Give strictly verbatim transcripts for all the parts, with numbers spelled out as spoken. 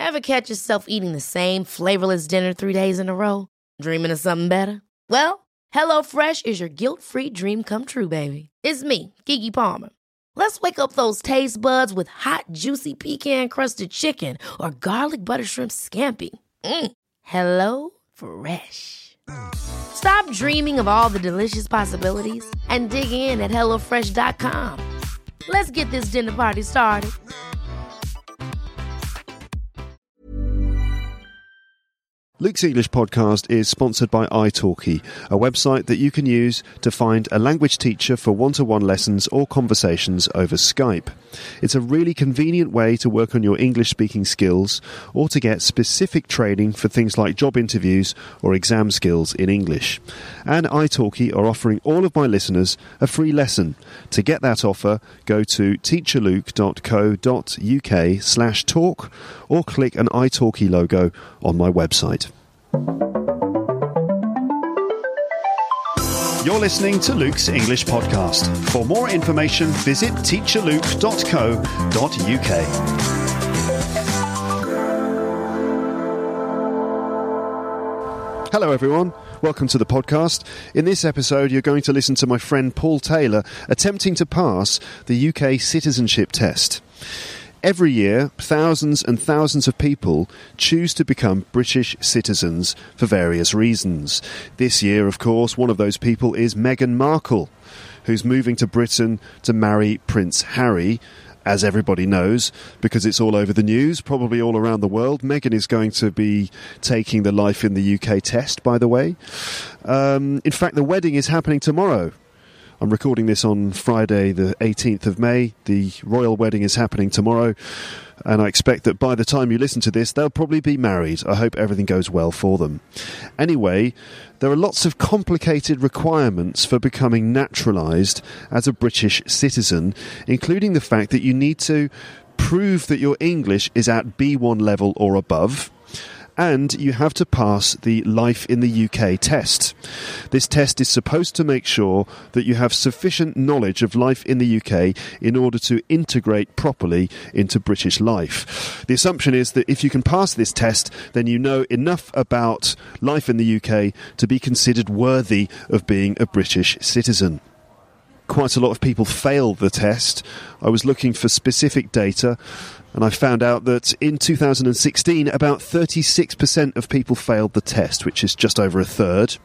Ever catch yourself eating the same flavorless dinner three days in a row? Dreaming of something better? Well, HelloFresh is your guilt-free dream come true, baby. It's me, Keke Palmer. Let's wake up those taste buds with hot, juicy pecan-crusted chicken or garlic butter shrimp scampi. Mm. Hello Fresh. Stop dreaming of all the delicious possibilities and dig in at hello fresh dot com. Let's get this dinner party started. Luke's English podcast is sponsored by italki, a website that you can use to find a language teacher for one-to-one lessons or conversations over Skype. It's a really convenient way to work on your English-speaking skills or to get specific training for things like job interviews or exam skills in English. And italki are offering all of my listeners a free lesson. To get that offer, go to teacherluke dot co dot uk slash talk or click an italki logo on my website. You're listening to Luke's English Podcast. For more information, visit teacherluke dot co dot uk. Hello everyone, welcome to the podcast. In this episode you're going to listen to my friend Paul Taylor attempting to pass the U K citizenship test. Every year, thousands and thousands of people choose to become British citizens for various reasons. This year, of course, one of those people is Meghan Markle, who's moving to Britain to marry Prince Harry. As everybody knows, because it's all over the news, probably all around the world. Meghan is going to be taking the Life in the U K test, by the way. Um, in fact, the wedding is happening tomorrow. I'm recording this on Friday the eighteenth of May. The royal wedding is happening tomorrow, and I expect that by the time you listen to this, they'll probably be married. I hope everything goes well for them. Anyway, there are lots of complicated requirements for becoming naturalised as a British citizen, including the fact that you need to prove that your English is at B one level or above, and you have to pass the Life in the U K test. This test is supposed to make sure that you have sufficient knowledge of life in the U K in order to integrate properly into British life. The assumption is that if you can pass this test, then you know enough about life in the U K to be considered worthy of being a British citizen. Quite a lot of people fail the test. I was looking for specific data, and I found out that in two thousand sixteen, about thirty-six percent of people failed the test, which is just over a third.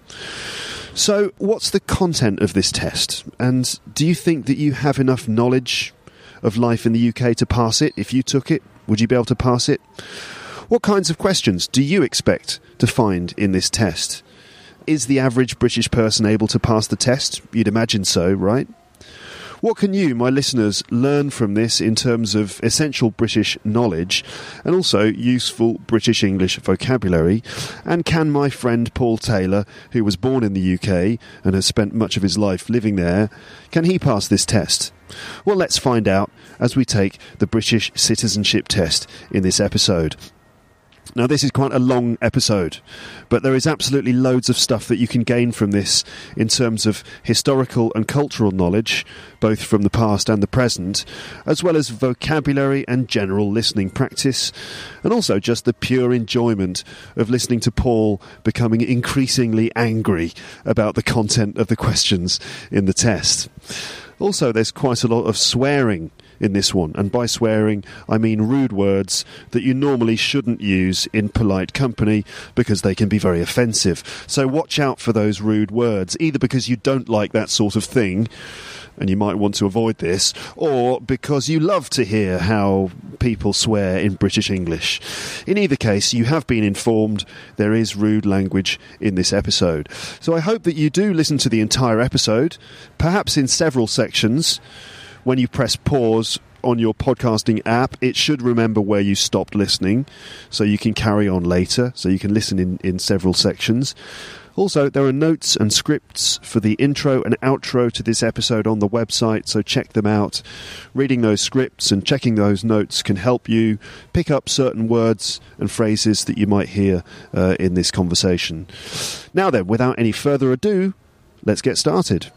So, what's the content of this test? And do you think that you have enough knowledge of life in the U K to pass it? If you took it, would you be able to pass it? What kinds of questions do you expect to find in this test? Is the average British person able to pass the test? You'd imagine so, right? What can you, my listeners, learn from this in terms of essential British knowledge and also useful British English vocabulary? And can my friend Paul Taylor, who was born in the U K and has spent much of his life living there, can he pass this test? Well, let's find out as we take the British citizenship test in this episode. Now, this is quite a long episode, but there is absolutely loads of stuff that you can gain from this in terms of historical and cultural knowledge, both from the past and the present, as well as vocabulary and general listening practice, and also just the pure enjoyment of listening to Paul becoming increasingly angry about the content of the questions in the test. Also, there's quite a lot of swearing in this one, and by swearing I mean rude words that you normally shouldn't use in polite company because they can be very offensive. So watch out for those rude words, either because you don't like that sort of thing and you might want to avoid this, or because you love to hear how people swear in British English. In either case, you have been informed there is rude language in this episode. So I hope that you do listen to the entire episode, perhaps in several sections. When you press pause on your podcasting app, it should remember where you stopped listening, so you can carry on later, so you can listen in, in several sections. Also, there are notes and scripts for the intro and outro to this episode on the website, so check them out. Reading those scripts and checking those notes can help you pick up certain words and phrases that you might hear uh, in this conversation. Now then, without any further ado, let's get started.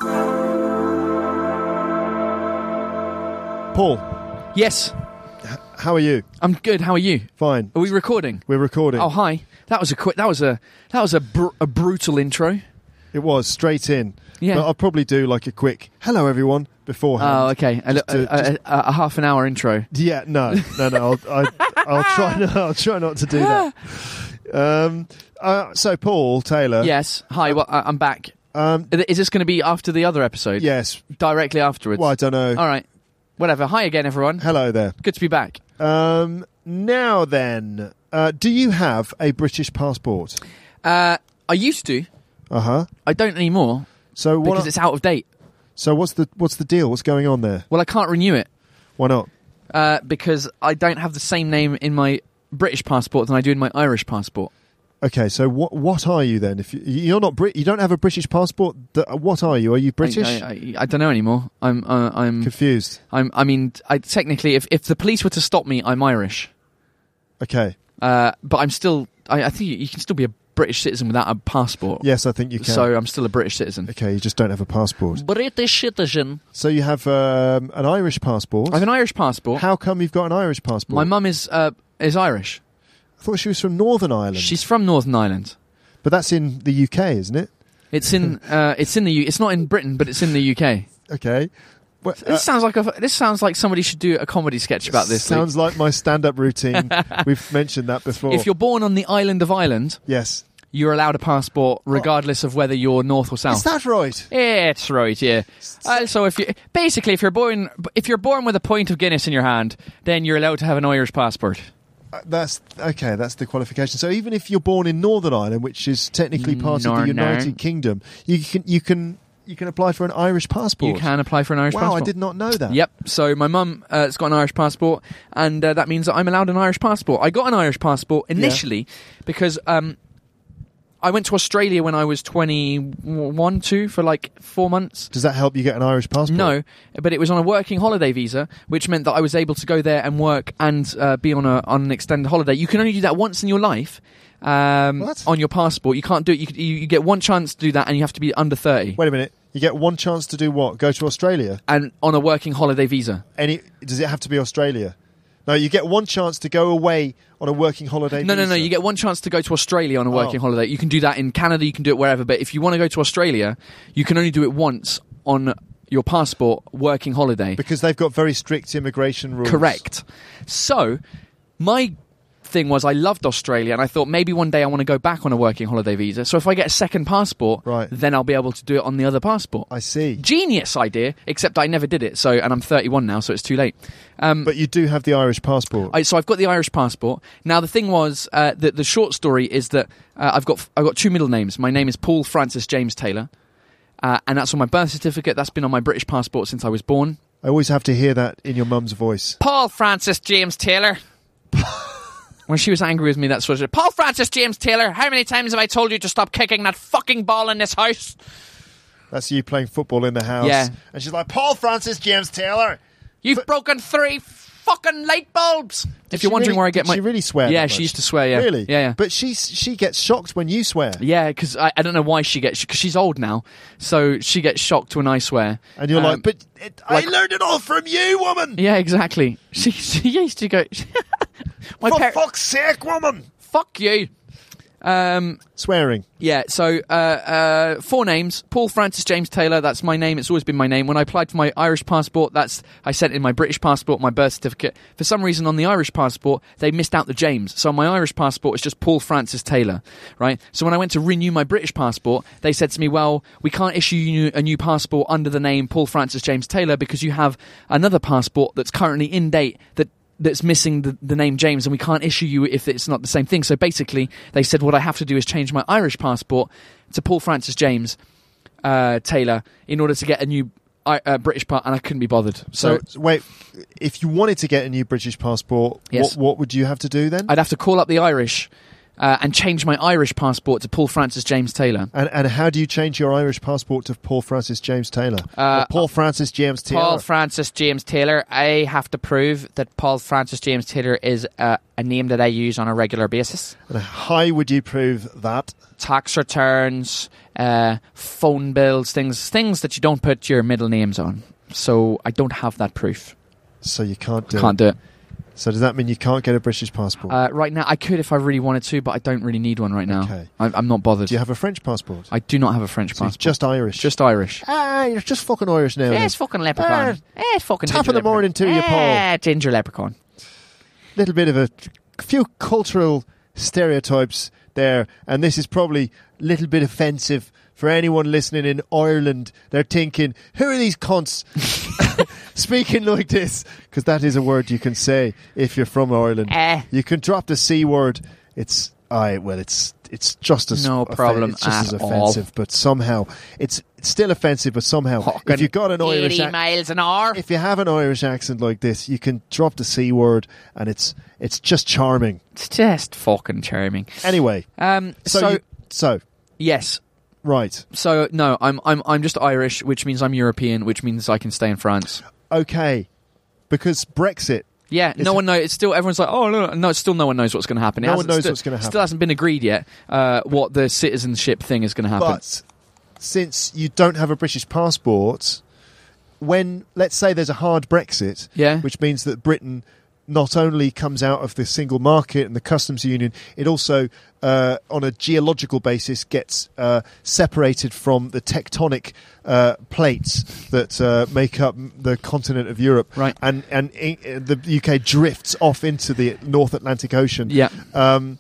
Paul. Yes. how are you? I'm good. How are you? Fine. Are we recording? We're recording. Oh, hi. That was a quick. That was a. That was a, br- a brutal intro. It was straight in. Yeah. But I'll probably do like a quick hello everyone beforehand. Oh, okay. A, Just a, to- a, just- a, a half an hour intro. Yeah, no, no, no. I'll, I, I'll try. Not, I'll try not to do that. Um. Uh, so, Paul Taylor. Yes. Hi. Well, I- I'm back. Um. Is this going to be after the other episode? Yes. Directly afterwards. Well, I don't know. All right. Whatever. Hi again, everyone. Hello there. Good to be back. Um. Now then, uh, do you have a British passport? Uh, I used to. Uh huh. I don't anymore So what? because it's out of date. So what's the what's the deal? What's going on there? Well, I can't renew it Why not? uh, because I don't have the same name in my British passport than I do in my Irish passport. Okay, so what what are you then? If you, you're not Brit, you don't have a British passport. th- What are you? Are you British? I, I, I, I don't know anymore. I'm. Uh, I'm. Confused. I'm. I mean, I technically, if if the police were to stop me, I'm Irish. Okay. Uh, but I'm still. I, I think you, you can still be a British citizen without a passport. Yes, I think you can. So I'm still a British citizen. Okay, you just don't have a passport. British citizen. So you have um, an Irish passport. I have an Irish passport. How come you've got an Irish passport? My mum is uh, is Irish. I thought she was from Northern Ireland. She's from Northern Ireland. But that's in the U K, isn't it? It's in. Uh, it's in the. U- it's not in Britain, but it's in the U K. Okay. Well, uh, This sounds like a. This sounds like somebody should do a comedy sketch about this. Luke. sounds like my stand-up routine. We've mentioned that before. If you're born on the island of Ireland, yes. you're allowed a passport regardless of whether you're north or south. Is that right? It's right, yeah. Also, if you basically if you're born if you're born with a pint of Guinness in your hand, then you're allowed to have an Irish passport. Uh, that's okay. That's the qualification. So even if you're born in Northern Ireland, which is technically part of the Northern. United Kingdom, you can you can you can apply for an Irish passport. You can apply for an Irish wow, passport. I did not know that. Yep. So my mum uh, has got an Irish passport, and uh, that means that I'm allowed an Irish passport. I got an Irish passport initially because um, I went to Australia when I was twenty-one, two for like four months. Does that help you get an Irish passport? No, but it was on a working holiday visa, which meant that I was able to go there and work and uh, be on a on an extended holiday. You can only do that once in your life um, What? on your passport. You can't do it. You, could- you, you get one chance to do that, and you have to be under thirty. Wait a minute. You get one chance to do what? Go to Australia? And on a working holiday visa. Any? Does it have to be Australia? No, you get one chance to go away on a working holiday. No, no, no. visa. You get one chance to go to Australia on a working Oh. holiday. You can do that in Canada. You can do it wherever. But if you want to go to Australia, you can only do it once on your passport working holiday. because they've got very strict immigration rules. Correct. So, my thing was I loved Australia, and I thought maybe one day I want to go back on a working holiday visa. So if I get a second passport, Right. then I'll be able to do it on the other passport. I see. Genius idea, except I never did it. So, and I'm thirty-one now, so it's too late. Um, But you do have the Irish passport. I, so I've got the Irish passport. Now the thing was uh, that the short story is that uh, I've got I've got two middle names. My name is Paul Francis James Taylor, uh, and that's on my birth certificate. That's been on my British passport since I was born. I always have to hear that in your mum's voice. Paul Francis James Taylor. When she was angry with me, that's what she said. Paul Francis James Taylor, how many times have I told you to stop kicking that fucking ball in this house? That's you playing football in the house. Yeah. And she's like, Paul Francis James Taylor. You've But- broken three fucking light bulbs. Did If you're she wondering really- where I get did my... she really swear Yeah, that she much? used to swear, yeah. Really? Yeah, yeah. But she's, she gets shocked when you swear. Yeah, because I, I don't know why she gets... Because she's old now, so she gets shocked when I swear. And you're Um, like, but it, like- I learned it all from you, woman. Yeah, exactly. She, she used to go... my For par- fuck's sake, woman. Fuck you. Um... Swearing. Yeah, so uh, uh, four names. Paul Francis James Taylor, that's my name. It's always been my name. When I applied for my Irish passport, that's I sent in my British passport, my birth certificate. For some reason, on the Irish passport, they missed out the James. So on my Irish passport, it's just Paul Francis Taylor, right? So when I went to renew my British passport, they said to me, well, we can't issue you a new passport under the name Paul Francis James Taylor because you have another passport that's currently in date that that's missing the, the name James, and we can't issue you if it's not the same thing. So basically, they said what I have to do is change my Irish passport to Paul Francis James uh, Taylor in order to get a new uh, British part, and I couldn't be bothered. So, So, wait, if you wanted to get a new British passport, Yes. what, what would you have to do then? I'd have to call up the Irish uh, and change my Irish passport to Paul Francis James Taylor. And, and how do you change your Irish passport to Paul Francis James Taylor? Uh, Or Paul Francis James Taylor? Paul Francis James Taylor. I have to prove that Paul Francis James Taylor is uh, a name that I use on a regular basis. and how would you prove that? Tax returns, uh, phone bills, things things that you don't put your middle names on. So I don't have that proof. So you can't do Can't it. do it. So does that mean you can't get a British passport? Uh, right now, I could if I really wanted to, but I don't really need one right now. Okay. I, I'm not bothered. Do you have a French passport? I do not have a French So you're passport. just Irish. Just Irish. Ah, you're just fucking Irish now. Yeah, then. it's fucking leprechaun. Ah, yeah, it's fucking top ginger of the morning leprechaun. to you, Paul. Yeah, ginger leprechaun. Little bit of a few cultural stereotypes there, and this is probably a little bit offensive for anyone listening in Ireland. They're thinking, who are these cunts speaking like this? Because that is a word you can say if you're from Ireland. Eh. You can drop the C word. It's I well, it's it's just as No offe- problem It's just as at all. offensive, but somehow it's, it's still offensive. But somehow, Fucking if you've got an Irish eighty accent, miles an hour. if you have an Irish accent like this, you can drop the C word, and it's it's just charming. It's just fucking charming. Anyway, Um, so so, you, so yes. right, So no, I'm I'm I'm just Irish, which means I'm European, which means I can stay in France. okay, because Brexit. Yeah, It's no a- one knows. It's still everyone's like, oh no, no. Still, no one knows what's going to happen. It No one hasn't- knows still, what's gonna happen. Still hasn't been agreed yet. Uh, what the citizenship thing is going to happen? But since you don't have a British passport, when let's say there's a hard Brexit, Yeah. which means that Britain not only comes out of the single market and the customs union, it also, uh, on a geological basis, gets uh, separated from the tectonic uh, plates that uh, make up the continent of Europe, Right. and and I- the U K drifts off into the North Atlantic Ocean. Yeah. Um,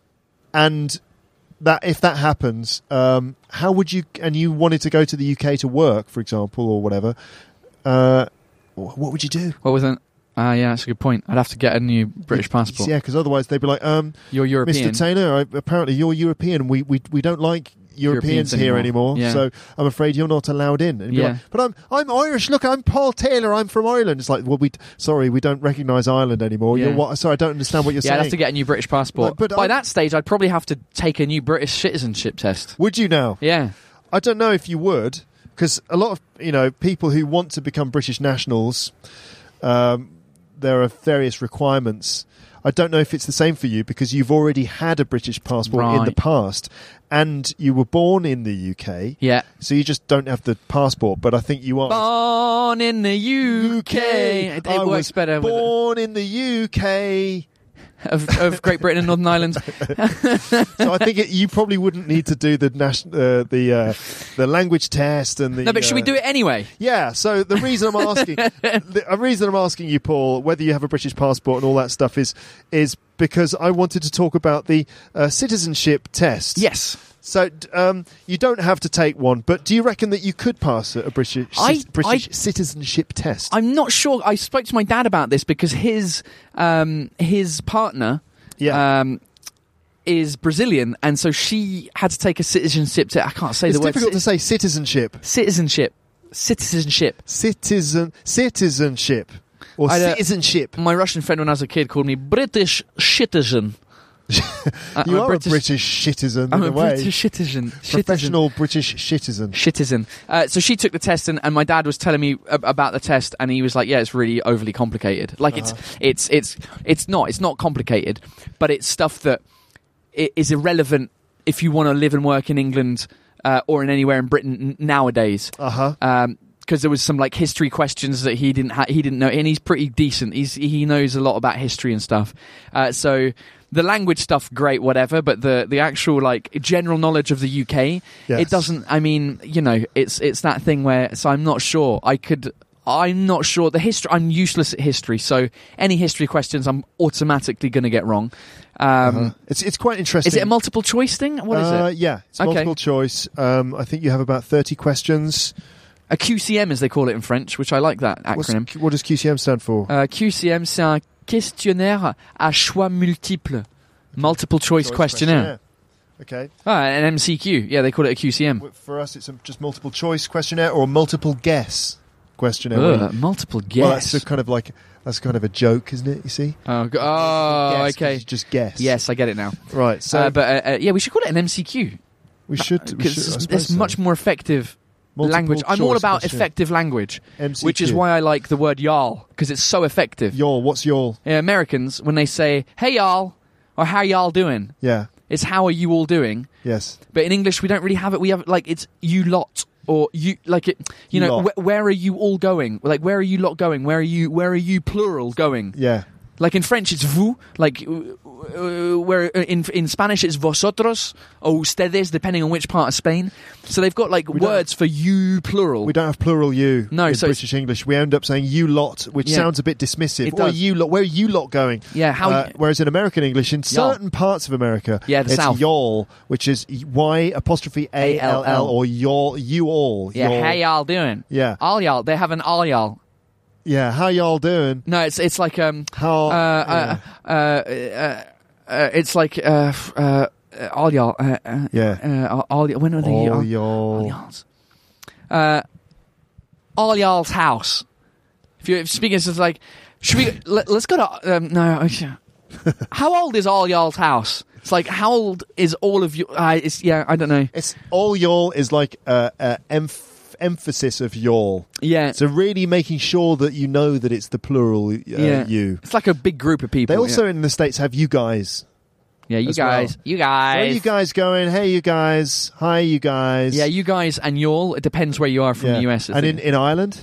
and that if that happens, um, how would you? And you wanted to go to the U K to work, for example, or whatever. Uh, wh- what would you do? What was it? Ah, yeah, that's a good point. I'd have to get a new British passport. Yeah, because otherwise they'd be like, um, You're European. Mister Taylor, I, apparently you're European. We we we don't like Europeans, Europeans here anymore. anymore, Yeah. so I'm afraid you're not allowed in. And you'd be Yeah. like, but I'm I'm Irish. Look, I'm Paul Taylor. I'm from Ireland. It's like, well, we sorry, we don't recognise Ireland anymore. Yeah. You're what? Sorry, I don't understand what you're Yeah, I'd saying. have to get a new British passport. Like, but By I- that stage, I'd probably have to take a new British citizenship test. Would you now? Yeah. I don't know if you would, because a lot of you know people who want to become British nationals, um, there are various requirements. I don't know if it's the same for you because you've already had a British passport in the Right. past, and you were born in the U K, Yeah. so you just don't have the passport. But I think you are Born in the U K. It, I it works was better with born in the U K. of, of Great Britain and Northern Ireland. So I think it, you probably wouldn't need to do the nation, uh, the uh, the language test and the. No, but should we uh, do it anyway? Yeah, so the reason I'm asking, the a reason I'm asking you, Paul, whether you have a British passport and all that stuff is is because I wanted to talk about the uh, citizenship test. Yes. So d- um, you don't have to take one, but do you reckon that you could pass a a British I- ci- British I- citizenship test? I'm not sure. I spoke to my dad about this because his um, his partner yeah, um, is Brazilian, and so she had to take a citizenship. T- I can't say it's the word. difficult to ci- say citizenship. citizenship. Citizenship. Citizen citizenship or I, uh, citizenship. My Russian friend when I was a kid called me British citizen. I- You I'm are a British citizen I'm in a a way. British citizen. Citizen. Professional British citizen. Citizen. Uh, so she took the test, and, and my dad was telling me ab- about the test, and he was like, "Yeah, it's really overly complicated. Like Uh-huh. it's it's it's it's not. It's not complicated, but it's stuff that i- is irrelevant if you want to live and work in England uh, or in anywhere in Britain n- nowadays." Uh huh. Um, because there was some like history questions that he didn't ha- he didn't know, and he's pretty decent. He's he knows a lot about history and stuff. Uh, so the language stuff, great, whatever. But the the actual like general knowledge of the U K, Yes. it doesn't. I mean, you know, it's it's that thing where. So I'm not sure. I could. I'm not sure. The history. I'm useless at history. So any history questions, I'm automatically going to get wrong. Um, Uh-huh. It's it's quite interesting. Is it a multiple choice thing? What is uh, it? Yeah, it's Okay. multiple choice. Um, I think you have about thirty questions. A Q C M, as they call it in French, which I like that What's- acronym. what does Q C M stand for? Uh, Q C M, c'est un questionnaire à choix multiples. Multiple choice, Choice questionnaire. Okay. Ah, an M C Q. Yeah, they call it a Q C M. W- For us, it's a just multiple choice questionnaire or a multiple guess questionnaire. where you- Ugh, multiple guess. Well, that's a kind of like that's kind of a joke, isn't it? You see? oh, go- oh Guess 'cause okay. you just guess. Yes, I get it now. Right. So uh, but uh, uh, yeah, we should call it an M C Q we should. We because should I it's, suppose it's so. much more effective Multiple language. I'm all choice about question. effective language, M C Q. which is why I like the word y'all because it's so effective. Y'all. What's y'all? Yeah, Americans, when they say "Hey y'all" or "How y'all doing," Yeah. it's "How are you all doing?" Yes. But in English, we don't really have it. We have like it's "you lot" or "you," like it. You know, Lot. wh- where are you all going? Like, where are you lot going? Where are you? Where are you plural going? Yeah. Like in French, it's vous. Like uh, where in in Spanish, it's vosotros or ustedes, depending on which part of Spain. So they've got like We words for you plural. We don't have plural you No, in so it's- British English. We end up saying you lot, which Yeah. sounds a bit dismissive. It Or does. you lot. Where are you lot going? Yeah, how- Uh, whereas in American English, in Y'all. certain parts of America, Yeah, the it's South. y'all, which is Y apostrophe A L L, or y'all, you all. Yeah, y'all. how y'all doing? Yeah. all y'all. They have an all y'all. Yeah, how y'all doing? No, it's it's like um How? uh, uh, uh, uh, uh, it's like uh, f- uh, uh, all y'all. Uh, uh, Yeah. Uh, all y- when are they? all all, y'all. all y'all's. Uh, all y'all's house. If you're speaking, it's like, should we? Let, let's go to. Um, no. okay. How old is all y'all's house? It's like, how old is all of you? Uh, it's yeah. I don't know. It's all y'all is like uh, uh, emph- emphasis of y'all. Yeah. So really making sure that you know that it's the plural uh, yeah. you. It's like a big group of people. They also yeah. in the States have you guys. Yeah, you as well. guys. You guys. Where are you guys going? Hey, you guys. Hi, you guys. Yeah, you guys and y'all. It depends where you are from Yeah. the U S. I And in, think. in Ireland,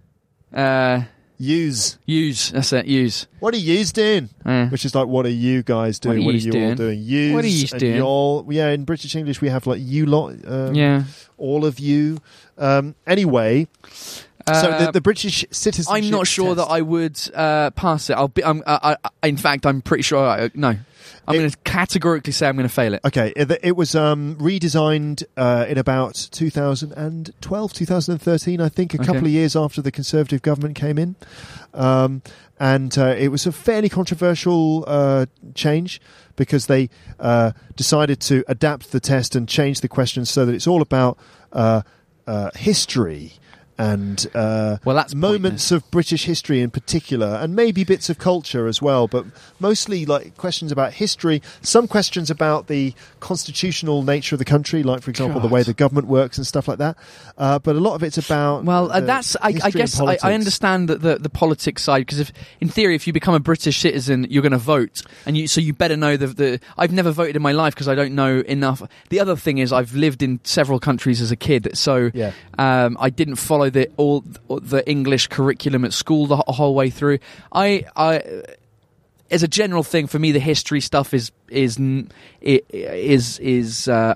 uh, yous. use. That's it. Use. What are yous doing? Uh, Which is like, what are you guys doing? What are What are yous you all doing? doing? Yous. What are yous and doing? y'all. Yeah, in British English we have like you lot. Um, yeah. All of you. Um, anyway, so Uh, the, the British citizenship I'm not sure test. that I would uh, pass it. I'll be. I'm, I, I, in fact, I'm pretty sure. I, no, I'm It- going to categorically say I'm going to fail it. Okay, it, it was um, redesigned uh, in about two thousand twelve, two thousand thirteen, I think, a Okay. couple of years after the Conservative government came in. Um, and uh, it was a fairly controversial uh, change because they uh, decided to adapt the test and change the questions so that it's all about uh, uh, history and uh, Well, that's moments of British history in particular, and maybe bits of culture as well, but mostly like questions about history, some questions about the constitutional nature of the country, like, for example, the God. way the government works and stuff like that. Uh, but a lot of it's about Well, uh, the that's. I, I history and guess I, politics. I understand that the the politics side, because if, in theory, if you become a British citizen, you're going to vote, and you so you better know the the. I've never voted in my life because I don't know enough. The other thing is I've lived in several countries as a kid, so Yeah. um, I didn't follow the all the English curriculum at school the wh- whole way through. I I. As a general thing, for me, the history stuff is is n- i- is is uh,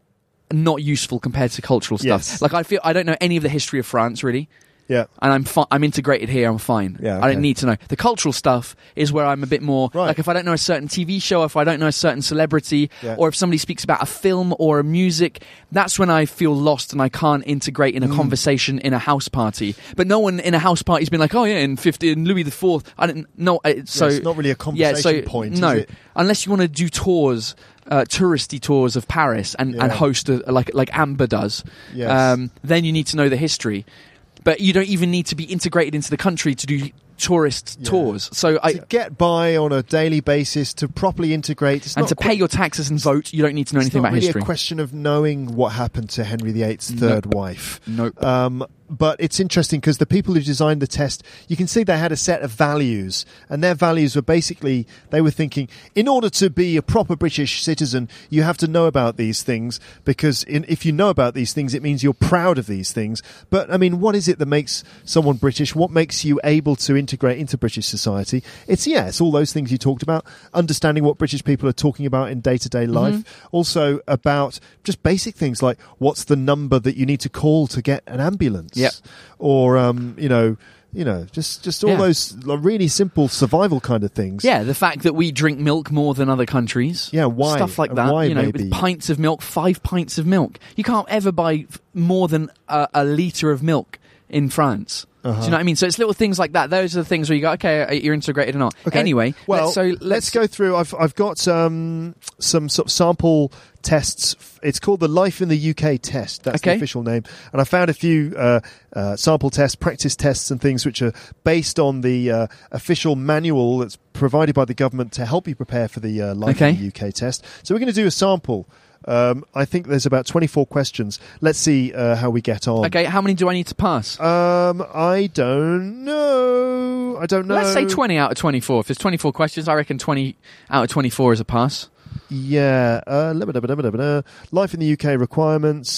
not useful compared to cultural stuff. Yes. Like I feel I don't know any of the history of France really, Yeah. and I'm fi- I'm integrated here. I'm fine. Yeah, I okay. don't need to know the cultural stuff. Is where I'm a bit more Right. like if I don't know a certain T V show, if I don't know a certain celebrity, Yeah. or if somebody speaks about a film or a music, that's when I feel lost and I can't integrate in a Mm. conversation in a house party. But no one in a house party's been like, oh yeah, in fifty in Louis the Fourth. I didn't know. So Yeah, it's not really a yeah, so conversation point, is no, it? unless you want to do tours. Uh, touristy tours of Paris and, and Yeah. host a, like like Amber does, Yes. um, then you need to know the history. But you don't even need to be integrated into the country to do tourist Yeah. tours. So I to get by on a daily basis, to properly integrate, it's and not to qu- pay your taxes and vote, you don't need to know it's anything not about really history. a question of knowing what happened to Henry the Eighth's third Nope. wife. Nope. Um, but it's interesting because the people who designed the test, you can see they had a set of values, and their values were basically, they were thinking, in order to be a proper British citizen, you have to know about these things, because in, if you know about these things, it means you're proud of these things. But, I mean, what is it that makes someone British? What makes you able to integrate into British society? It's, yeah, it's all those things you talked about, understanding what British people are talking about in day-to-day life, also about just basic things like what's the number that you need to call to get an ambulance, Yep. or um, you know, you know, just just all Yeah. those like, really simple survival kind of things. Yeah, the fact that we drink milk more than other countries. Yeah, why? Stuff like And that. why, you know, maybe? with pints of milk, five pints of milk. You can't ever buy f- more than a, a litre of milk in France. Uh-huh. Do you know what I mean? So it's little things like that. Those are the things where you go, okay, you're integrated or not. Okay. Anyway, well, let's, so let's, let's go through. I've I've got um, some sort of sample tests. It's called the Life in the U K test. That's Okay. the official name. And I found a few uh, uh, sample tests, practice tests, and things which are based on the uh, official manual that's provided by the government to help you prepare for the uh, Life Okay. in the U K test. So we're going to do a sample. Um, I think there's about twenty-four questions. Let's see uh, how we get on. Okay, how many do I need to pass? Um, I don't know. I don't know. Let's say twenty out of twenty-four. If there's twenty-four questions, I reckon twenty out of twenty-four is a pass. Yeah. Uh, la- ba- da- ba- da- ba- da- ba- da. Life in the U K requirements.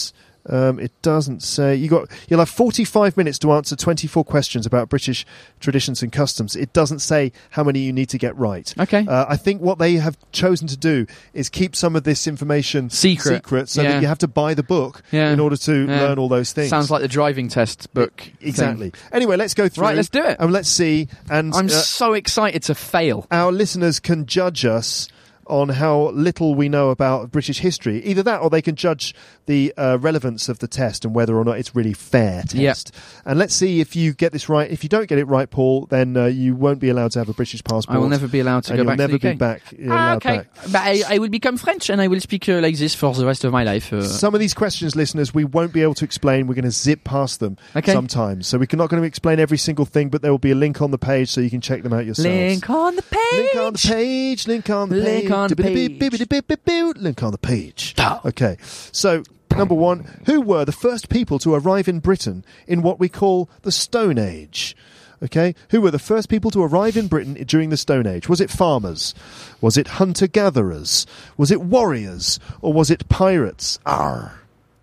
Um, it doesn't say. You got. You'll have forty-five minutes to answer twenty-four questions about British traditions and customs. It doesn't say how many you need to get right. Okay. Uh, I think what they have chosen to do is keep some of this information Secret. secret so Yeah. that you have to buy the book Yeah. in order to Yeah. learn all those things. Sounds like the driving test book. Exactly. thing. Anyway, let's go through. Right, let's do it. And let's see. And I'm uh, so excited to fail. our listeners can judge us on how little we know about British history. Either that, or they can judge the uh, relevance of the test and whether or not it's really fair test. Yep. And let's see if you get this right. If you don't get it right, Paul, then uh, you won't be allowed to have a British passport. I will never be allowed to and go you'll back never to the U K. be back. You're Ah, allowed okay. back. But I, I will become French and I will speak uh, like this for the rest of my life. Uh. Some of these questions, listeners, we won't be able to explain. We're going to zip past them Okay. sometimes. So we're not going to explain every single thing, but there will be a link on the page so you can check them out yourselves. Link on the page. Link on the page. Link on the Link page. on the page. Link on the page. Oh. Okay. So, number one, who were the first people to arrive in Britain in what we call the Stone Age? Okay. Who were the first people to arrive in Britain during the Stone Age? Was it farmers? Was it hunter-gatherers? Was it warriors? Or was it pirates? Arr.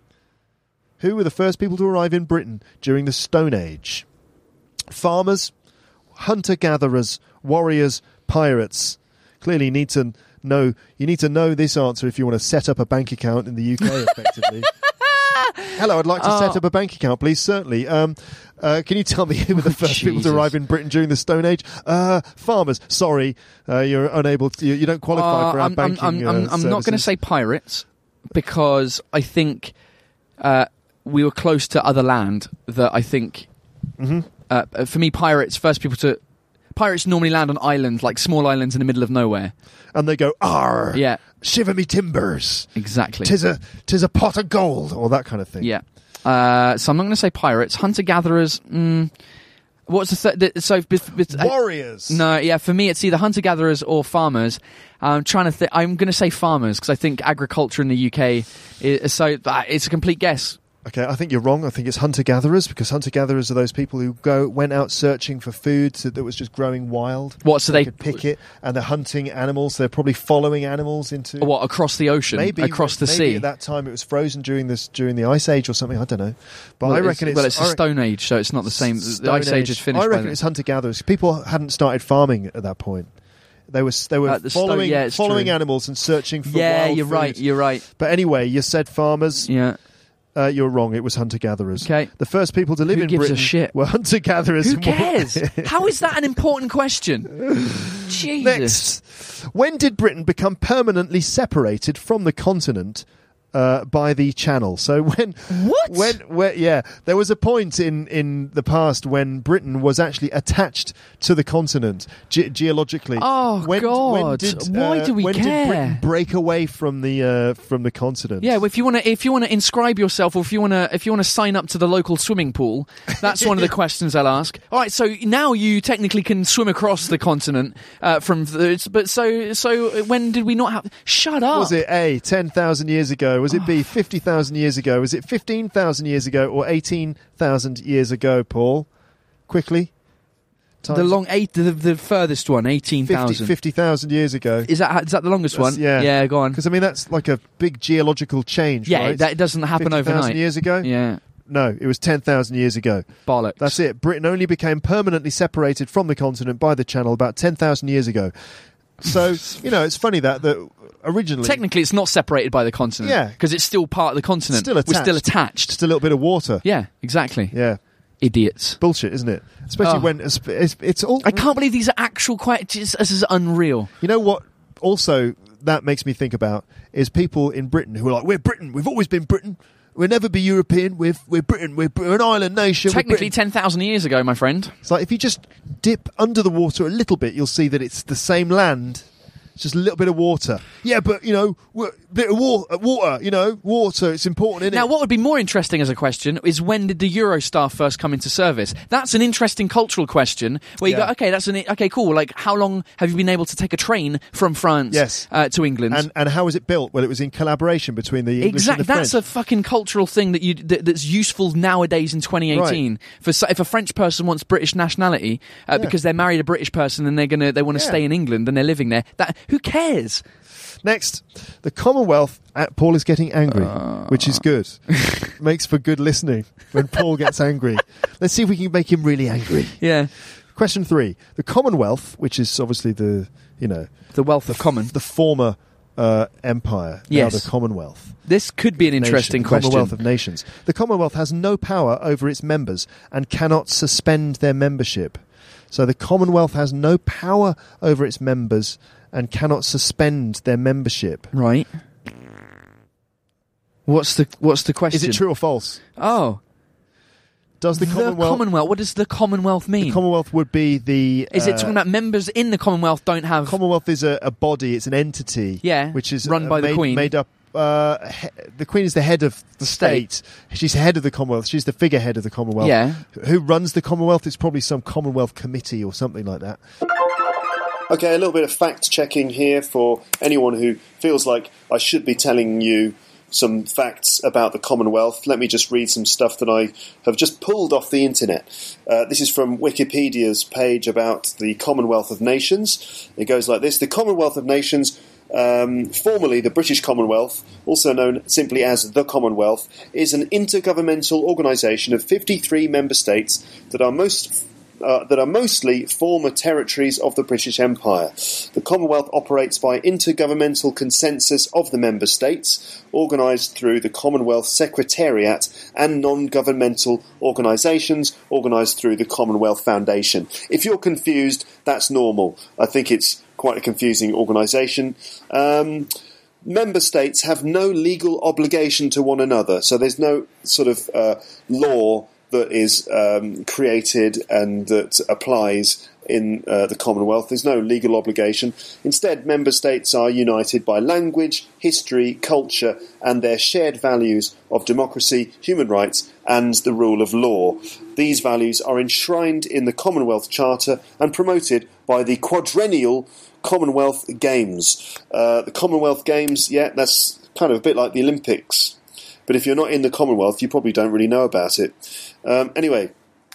Who were the first people to arrive in Britain during the Stone Age? Farmers, hunter-gatherers, warriors, pirates. Clearly, you need to know. You need to know this answer if you want to set up a bank account in the U K effectively. Hello, I'd like to Oh. set up a bank account, please. Certainly. Um, uh, can you tell me who were the first people Jesus. to arrive in Britain during the Stone Age? Uh, farmers. Sorry, uh, you're unable. To, you, you don't qualify Uh, for our I'm, banking. I'm, I'm, I'm, uh, I'm not going to services. say pirates because I think uh, we were close to other land that I think. Mm-hmm. Uh, for me, pirates, first people to. Pirates normally land on islands, like small islands in the middle of nowhere. And they go, "Arr, Yeah, shiver me timbers, exactly. tis a tis a pot of gold," or that kind of thing. Yeah. Uh, so I'm not going to say pirates. Hunter-gatherers. Mm, what's the third? So, bef- bef- Warriors. no, yeah. For me, it's either hunter-gatherers or farmers. I'm trying to think. I'm going to say farmers because I think agriculture in the U K is so. Uh, it's a complete guess. Okay, I think you're wrong. I think it's hunter-gatherers, because hunter-gatherers are those people who go went out searching for food to, that was just growing wild. What? So they they could pick it, and they're hunting animals. They're probably following animals into what across the ocean, maybe across the maybe sea. At that time, it was frozen during this during the Ice Age or something. I don't know, but well, I reckon it's well, it's I the reckon- Stone Age, so it's not the same. The Stone Ice Age is finished. I reckon by it's hunter-gatherers. People hadn't started farming at that point. They were they were At the stone- following yeah, it's following true. animals and searching for yeah, wild you're food. right. You're right. But anyway, you said farmers. Yeah. Uh, you're wrong. It was hunter-gatherers. Okay. The first people to live Who in gives a Britain shit? were hunter-gatherers. Who cares? How is that an important question? Jesus. Next, when did Britain become permanently separated from the continent uh, by the Channel? So when, What? when, when, yeah, there was a point in in the past when Britain was actually attached to the continent ge- geologically. Oh, when, When God. did, Why uh, do we when care? did Britain break away from the uh, from the continent? Yeah, well, if you want to, if you want to inscribe yourself, or if you want to, if you want to sign up to the local swimming pool, that's one of the questions I'll ask. All right, so now you technically can swim across the continent uh, from, the, but so so when did we not have? Shut up. Was it A, ten thousand years ago? Was it B, fifty thousand years ago? Was it fifteen thousand years ago or eighteen thousand years ago, Paul? Quickly. the long eight, the, the furthest one, eighteen thousand. fifty thousand years ago. Is that is that the longest That's- one? yeah. yeah, go on. Because, I mean, that's like a big geological change, Yeah, right? that doesn't happen fifty thousand overnight. years ago? Yeah, No, it was ten thousand years ago. bollocks. That's it. Britain only became permanently separated from the continent by the Channel about ten thousand years ago. So, you know, it's funny that, that originally... Technically, it's not separated by the continent. Yeah. because it's still part of the continent. Still We're attached. still attached. just a little bit of water. Yeah, exactly. Yeah. Idiots. Bullshit, isn't it? Especially Oh. when it's, it's, it's all... I can't believe these are actual questions. This is unreal. You know what also that makes me think about is people in Britain who are like, we're Britain, we've always been Britain, we'll never be European, we're, we're Britain, we're, we're an island nation. we're Technically, Britain." ten thousand years ago, my friend. It's like if you just dip under the water a little bit, you'll see that it's the same land. It's just a little bit of water. Yeah, but, you know, a bit of water, water, you know, water, it's important, isn't Now, it? what would be more interesting as a question is when did the Eurostar first come into service? That's an interesting cultural question where you Yeah. go, okay, that's an okay, cool. Like, how long have you been able to take a train from France Yes. uh, to England? And, and how was it built? Well, it was in collaboration between the English Exactly, and the that's French. a fucking cultural thing that you that, that's useful nowadays in twenty eighteen. For so- if a French person wants British nationality uh, Yeah. because they're married a British person and they're gonna they want to Yeah. stay in England and they're living there, that Who cares? Next, the Commonwealth. Uh, Paul is getting angry, uh... which is good. Makes for good listening when Paul gets angry. Let's see if we can make him really angry. Yeah. Question three. The Commonwealth, which is obviously the, you know... The wealth of common. The former uh, empire, yes. now the Commonwealth. This could be an interesting Nation, question. Commonwealth of Nations. The Commonwealth has no power over its members and cannot suspend their membership. So the Commonwealth has no power over its members and cannot suspend their membership. Right. What's the What's the question? Is it true or false? Oh. Does the, the Commonwealth... Commonwealth... What does the Commonwealth mean? The Commonwealth would be the... Is uh, it talking about members in the Commonwealth don't have... Commonwealth is a, a body, it's an entity. Yeah, which is run by uh, the made, Queen. Made up... Uh, he, the Queen is the head of the state. state. She's the head of the Commonwealth. She's the figurehead of the Commonwealth. Yeah. Who runs the Commonwealth? It's probably some Commonwealth committee or something like that. Okay, a little bit of fact-checking here for anyone who feels like I should be telling you some facts about the Commonwealth. Let me just read some stuff that I have just pulled off the internet. Uh, this is from Wikipedia's page about the Commonwealth of Nations. It goes like this. The Commonwealth of Nations, um, formerly the British Commonwealth, also known simply as the Commonwealth, is an intergovernmental organisation of fifty-three member states that are most Uh, that are mostly former territories of the British Empire. The Commonwealth operates by intergovernmental consensus of the member states, organised through the Commonwealth Secretariat, and non-governmental organisations organised through the Commonwealth Foundation. If you're confused, that's normal. I think it's quite a confusing organisation. Um... Member states have no legal obligation to one another, so there's no sort of uh, law that is um, created and that applies in uh, the Commonwealth. There's no legal obligation. Instead, member states are united by language, history, culture, and their shared values of democracy, human rights, and the rule of law. These values are enshrined in the Commonwealth Charter and promoted by the quadrennial Commonwealth Games. Uh, the Commonwealth Games, yeah, that's kind of a bit like the Olympics. But if you're not in the Commonwealth, you probably don't really know about it. Um, anyway,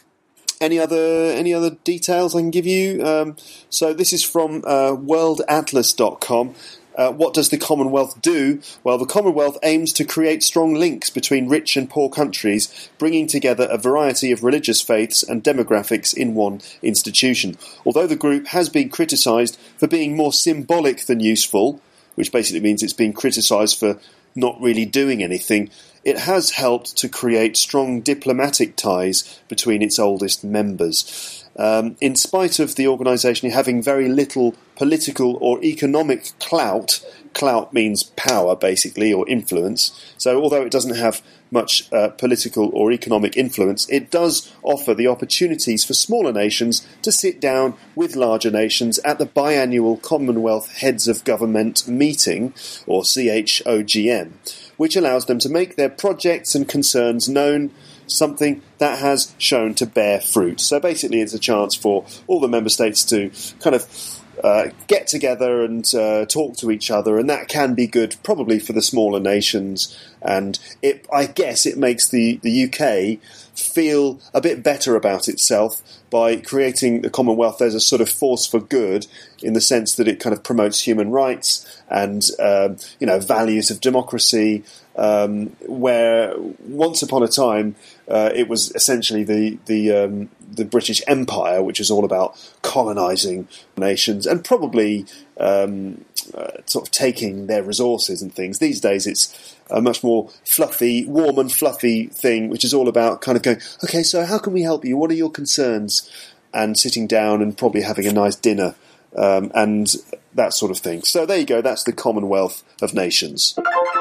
any other any other details I can give you? Um, so this is from uh, world atlas dot com. Uh, what does the Commonwealth do? Well, the Commonwealth aims to create strong links between rich and poor countries, bringing together a variety of religious faiths and demographics in one institution. Although the group has been criticised for being more symbolic than useful, which basically means it's been criticised for not really doing anything, it has helped to create strong diplomatic ties between its oldest members. Um, in spite of the organisation having very little political or economic clout, clout means power basically, or influence, so although it doesn't have much uh, political or economic influence, it does offer the opportunities for smaller nations to sit down with larger nations at the biannual Commonwealth Heads of Government meeting, or C H O G M, which allows them to make their projects and concerns known, something that has shown to bear fruit. So basically it's a chance for all the member states to kind of uh, get together and uh, talk to each other, and that can be good probably for the smaller nations, and it, I guess it makes the, the U K feel a bit better about itself by creating the Commonwealth as a sort of force for good, in the sense that it kind of promotes human rights and um, you know, values of democracy, um, where once upon a time uh, it was essentially the the um, the British Empire, which is all about colonising nations and probably um, uh, sort of taking their resources and things. These days it's a much more fluffy, warm and fluffy thing, which is all about kind of going, okay, so how can we help you? What are your concerns? And sitting down and probably having a nice dinner um, and that sort of thing. So there you go. That's the Commonwealth of Nations.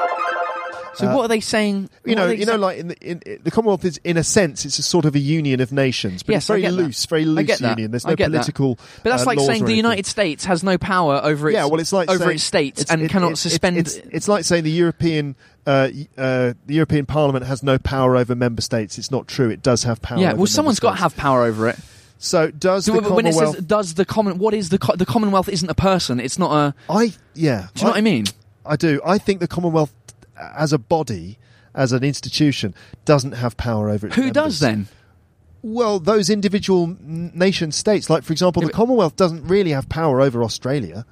So uh, what are they saying? You know, you know, saying? like in the, in, in, the Commonwealth is, in a sense, it's a sort of a union of nations, but yes, it's very loose, that. very loose union. There's no political. That. But that's uh, like saying the United States has no power over its yeah, well, it's like over saying, its states it's, and it, cannot it, suspend. It's, it's, it's like saying the European. Uh, uh, the European Parliament has no power over member states. It's not true. It does have power. Yeah, over well, someone's got to have power over it. So does so the when Commonwealth? It says, does the common? What is the the Commonwealth? Isn't a person. It's not a. I yeah. Do you know I, what I mean? I do. I think the Commonwealth, as a body, as an institution, doesn't have power over its Who members. does then? Well, those individual nation states, like for example, the Commonwealth doesn't really have power over Australia.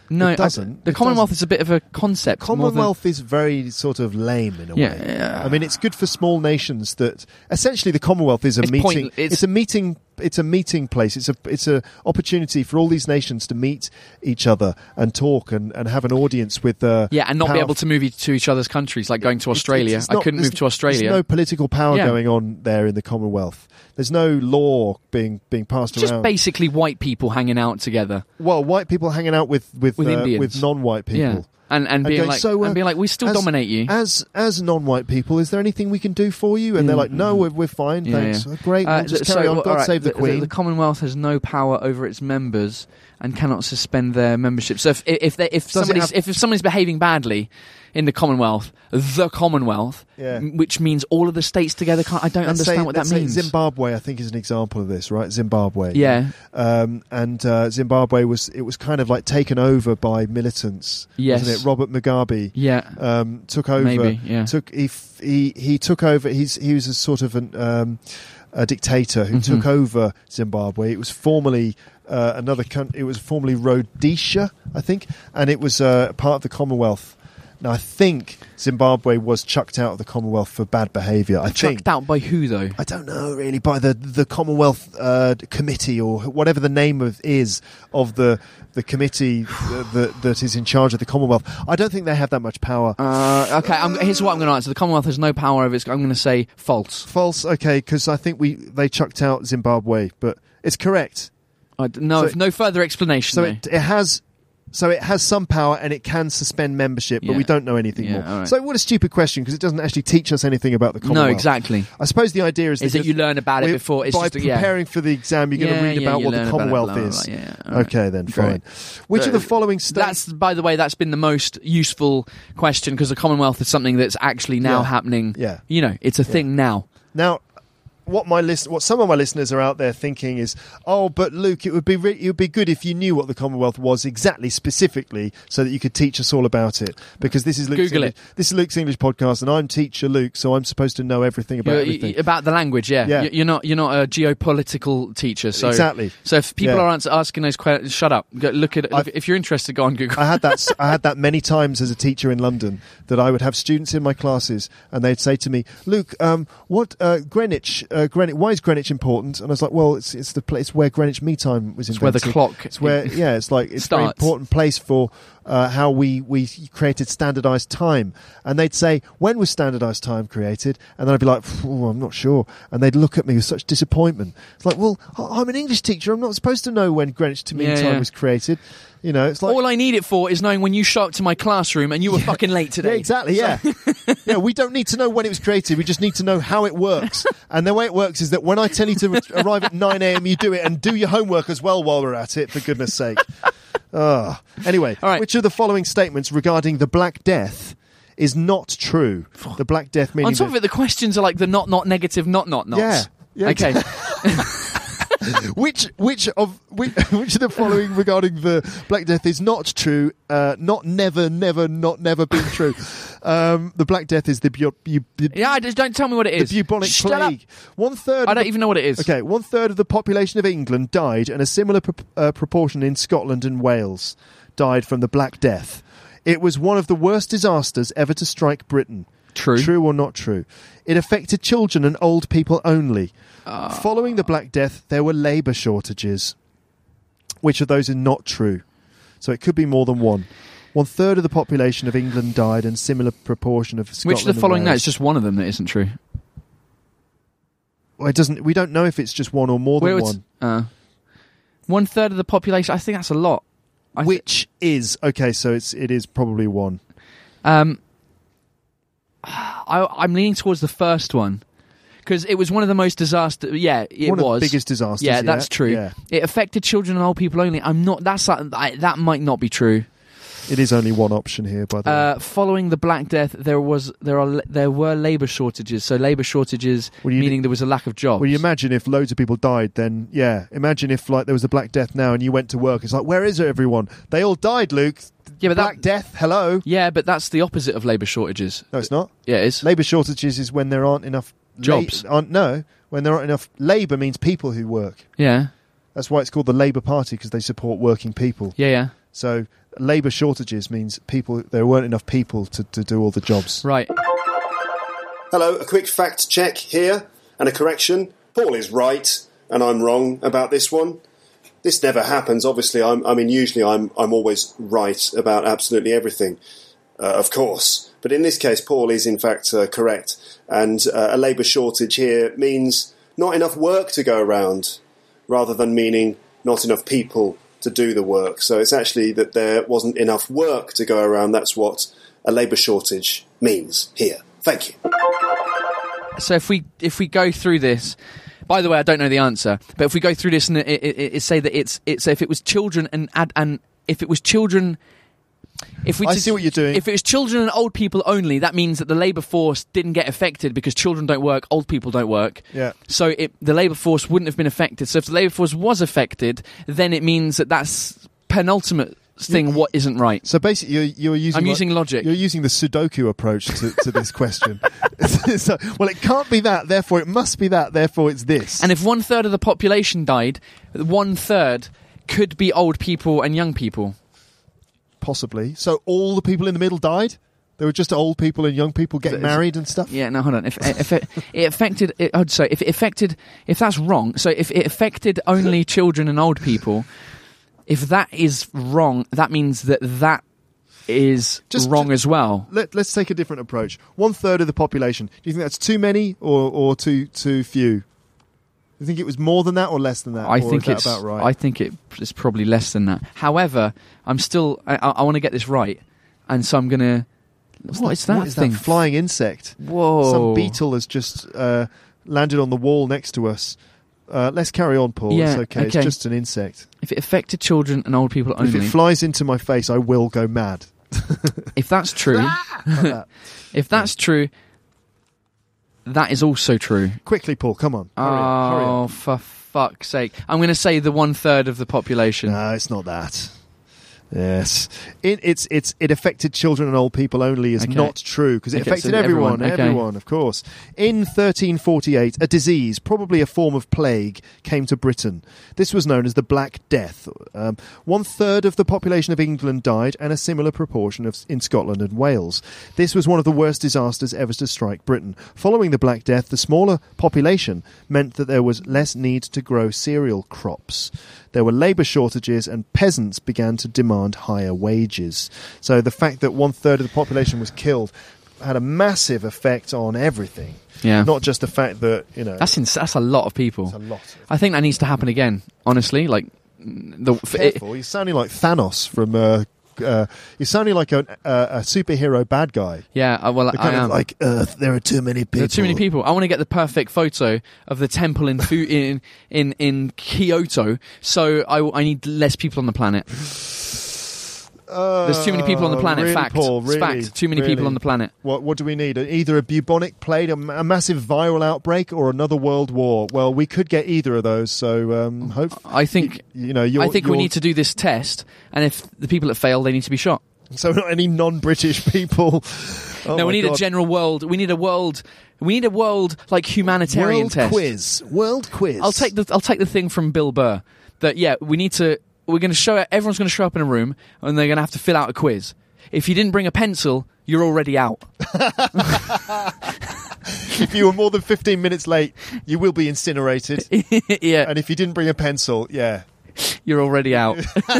No, it doesn't. I, the It Commonwealth doesn't. is a bit of a concept. more than- Commonwealth is very sort of lame in a Yeah, way. yeah. I mean, it's good for small nations that essentially the Commonwealth is a It's meeting. point- it's- it's a meeting. It's a meeting place. It's a it's a opportunity for all these nations to meet each other and talk and, and have an audience with. Uh, Yeah, and not be power- able to move to each other's countries, like going to It's- Australia. it's I not- couldn't there's- move to Australia. There's no political power Yeah. going on there in the Commonwealth. There's no law being being passed Just around. basically white people hanging out together Well, white people hanging out with with with uh, Indians, with non-white people. Yeah, and and And being going, like, "So, uh, and being like, we still as- dominate you. As as non-white people, is there anything we can do for you? And they're Yeah. like, no, we're, we're fine, Yeah, thanks. yeah. Oh, great, Uh, we'll just th- carry so, on. God all right, save the Queen. The Commonwealth has no power over its members and cannot suspend their membership. So if if they, if Does it somebody's have- if, if somebody's behaving badly in the Commonwealth, the Commonwealth, Yeah. m- which means all of the states together, can't, I don't Let's understand say- what that let's say means. Zimbabwe, I think, is an example of this, right? Zimbabwe. Yeah. Um, and uh, Zimbabwe was it was kind of like taken over by militants, Yes. wasn't it? Robert Mugabe Yeah. um, took over. Maybe, yeah. Took he f- he he took over. He's he was a sort of an um, a dictator who Mhm. took over Zimbabwe. It was formerly uh, another country. It was formerly Rhodesia, I think, and it was uh, part of the Commonwealth. Now, I think Zimbabwe was chucked out of the Commonwealth for bad behaviour. I think. Chucked out by who though? I don't know really by the the Commonwealth uh, committee or whatever the name of is of the the committee uh, that that is in charge of the Commonwealth. I don't think they have that much power. Uh, okay, I'm, here's what I'm going to answer. The Commonwealth has no power over its. I'm going to say false. False. Okay, because I think we they chucked out Zimbabwe, but it's correct. I d- no, So- no further explanation. So though. it, it has. So it has some power and it can suspend membership, but Yeah. we don't know anything Yeah, more. all right. So what a stupid question because it doesn't actually teach us anything about the Commonwealth. No, exactly. I suppose the idea is, Is that just you learn about it we're- before? It's by just a, yeah. preparing for the exam, you're going Yeah, to read yeah, about you what the learn about it, Commonwealth blah, blah, is. blah, yeah, all right. Okay, then Great. fine. Which Uh, of the following states? That's, by the way, that's been the most useful question because the Commonwealth is something that's actually now Yeah. happening. Yeah. You know, it's a thing now. Now, what my list, what some of my listeners are out there thinking is, oh, but Luke, it would be re- it would be good if you knew what the Commonwealth was exactly, specifically, so that you could teach us all about it. Because this is Luke's Google English, it. this is Luke's English podcast, and I'm teacher Luke, so I'm supposed to know everything about You're- everything. y- about the language, yeah. Yeah. You- You're not. You're not a geopolitical teacher. So Exactly. So if people Yeah. are ans- asking those questions, shut up. Go, look at. Look, I've- if you're interested, go on Google. I had that. s- I had that many times as a teacher in London. That I would have students in my classes, and they'd say to me, "Luke, um, what uh, Greenwich? Uh, Greenwich? Why is Greenwich important?" And I was like, "Well, it's it's the place where Greenwich Mean Time was It's where invented. the clock. It's where yeah, it's like it's a very starts. important place for uh, how we we created standardized time." And they'd say, "When was standardized time created?" And then I'd be like, "Oh, I'm not sure." And they'd look at me with such disappointment. It's like, "Well, I- I'm an English teacher. I'm not supposed to know when Greenwich to Mean Yeah, Time yeah. was created." You know, it's like All I need it for is knowing when you show up to my classroom and you were fucking late today. Yeah, exactly. Yeah, yeah. We don't need to know when it was created. We just need to know how it works. And the way it works is that when I tell you to arrive at nine a.m., you do it, and do your homework as well while we're at it. For goodness' sake. Ah. Anyway, All right. which of the following statements regarding the Black Death is not true? The Black Death meaning On top that- of it, the questions are like the not not negative not not nots. Yeah. Yeah, Okay. which which of which, which of the following regarding the Black Death is not true? Uh, not never, never, not never been true. Um, the Black Death is the bu- bu- bu- Yeah, I just don't tell me what it the is. bubonic Shut up. plague. One third. I of don't the- even know what it is. Okay, one third of the population of England died, and a similar pro- uh, proportion in Scotland and Wales died from the Black Death. It was one of the worst disasters ever to strike Britain. True. True or not true? It affected children and old people only. Ah. Following the Black Death, there were labour shortages. Which of those are not true? So it could be more than one. One third of the population of England died, and similar proportion of Scotland. Which of the and following? No, Wales. it's just one of them that isn't true. Well, it doesn't. We don't know if it's just one or more than Where it's- one. Uh, one third of the population. I think that's a lot. I thi- Which is okay. So it's it is probably one. Um, I, I'm leaning towards the first one because it was one of the most disaster. Yeah, it one was of the biggest disasters. Yeah, that's true. Yeah, It affected children and old people only. I'm not. That's I, that might not be true. it is only one option here. By the way, Uh, following the Black Death, there was there are there were labour shortages. So labour shortages Well, you- meaning there was a lack of jobs. well, you imagine if loads of people died, then yeah. Imagine if like there was a Black Death now, and you went to work. It's like, where is everyone? They all died, Luke. Yeah, but that- Black Death. Hello. yeah, but that's the opposite of labour shortages. No, it's not. Yeah, it is. Labour shortages is when there aren't enough la- Jobs. aren't, no, when there aren't enough labour means people who work. Yeah, That's why it's called the Labour Party, because they support working people. yeah, yeah. So labour shortages means people there weren't enough people to, to do all the jobs. Right. Hello, a quick fact check here and a correction. Paul is right and I'm wrong about this one. This never happens. Obviously, I'm, I mean, usually I'm I'm always right about absolutely everything, uh, of course. But in this case, Paul is in fact uh, correct. And uh, a labour shortage here means not enough work to go around, rather than meaning not enough people to do the work. So it's actually that there wasn't enough work to go around. That's what a labour shortage means here. Thank you. So if we if we go through this, by the way, I don't know the answer, but if we go through this and it, it, it, it say that it's it's if it was children and and, and if it was children, if we I just, see what you're doing. If it was children and old people only, that means that the labour force didn't get affected because children don't work, old people don't work. Yeah. So it, the labour force wouldn't have been affected. So if the labour force was affected, then it means that that's penultimate thing. What isn't right? So basically, you're, you're using. I'm like- using logic. You're using the Sudoku approach to, to this question. So, well, it can't be that. Therefore, it must be that. Therefore, it's this. And if one third of the population died, one third could be old people and young people. Possibly. So all the people in the middle died? There were just old people and young people getting Is- married and stuff? Yeah, no, hold on. If if it, it affected, it, oh, sorry, if it affected, if that's wrong, so if it affected only children and old people, if that is wrong, that means that that is Just- wrong ju- as well. Let, let's take a different approach. One third of the population. Do you think that's too many or, or too too few? Do you think it was more than that or less than that? I Or think is that it's. about right. I think it is probably less than that. However, I'm still. I, I, I want to get this right, and so I'm gonna. What's what that, is that what is thing? that flying insect? Whoa! Some beetle has just uh, landed on the wall next to us. Uh, let's carry on, Paul. Yeah, it's okay. okay. It's just an insect. If it affected children and old people If only, it flies into my face, I will go mad. if that's true, Like that. if that's true, that is also true. Quickly, Paul, come on. Hurry up, hurry Oh, up. for fuck's sake. I'm going to say the one third of the population. No, it's not that. Yes, it, it's it's it affected children and old people only is Okay. not true because it Okay, affected so everyone, everyone, okay. everyone, of course. In thirteen forty-eight, a disease, probably a form of plague, came to Britain. This was known as the Black Death. Um, one third of the population of England died, and a similar proportion of in Scotland and Wales. This was one of the worst disasters ever to strike Britain. Following the Black Death, the smaller population meant that there was less need to grow cereal crops. There were labour shortages and peasants began to demand higher wages. So the fact that one third of the population was killed had a massive effect on everything. Yeah. Not just the fact that, you know, That's ins- that's a lot of people. it's a lot. I think that needs to happen again, honestly. Like, the f- it, Careful, you're sounding like Thanos from... Uh, uh, you're sounding like a, a, a superhero bad guy. yeah, uh, well, The I kind am. of like, Earth, there are too many people. There are too many people. I want to get the perfect photo of the temple in Fu- in, in in Kyoto, so I, I need less people on the planet. Uh, There's too many people on the planet. really, fact. Paul, It's really, fact. Too many people really. on the planet. What what do we need? Either a bubonic plague, a, ma- a massive viral outbreak, or another world war. Well, we could get either of those. So um, hope I think. you know. You're, I think we you're- need to do this test, and if the people that fail, they need to be shot. So not any non-British people. Oh no, my we need God. a general world. We need a world. We need a world like humanitarian world test. quiz. World quiz. I'll take the I'll take the thing from Bill Burr that yeah we need to we're going to show it. Everyone's going to show up in a room and they're going to have to fill out a quiz. If you didn't bring a pencil, you're already out. If you were more than fifteen minutes late, you will be incinerated. yeah, And if you didn't bring a pencil, yeah, you're already out.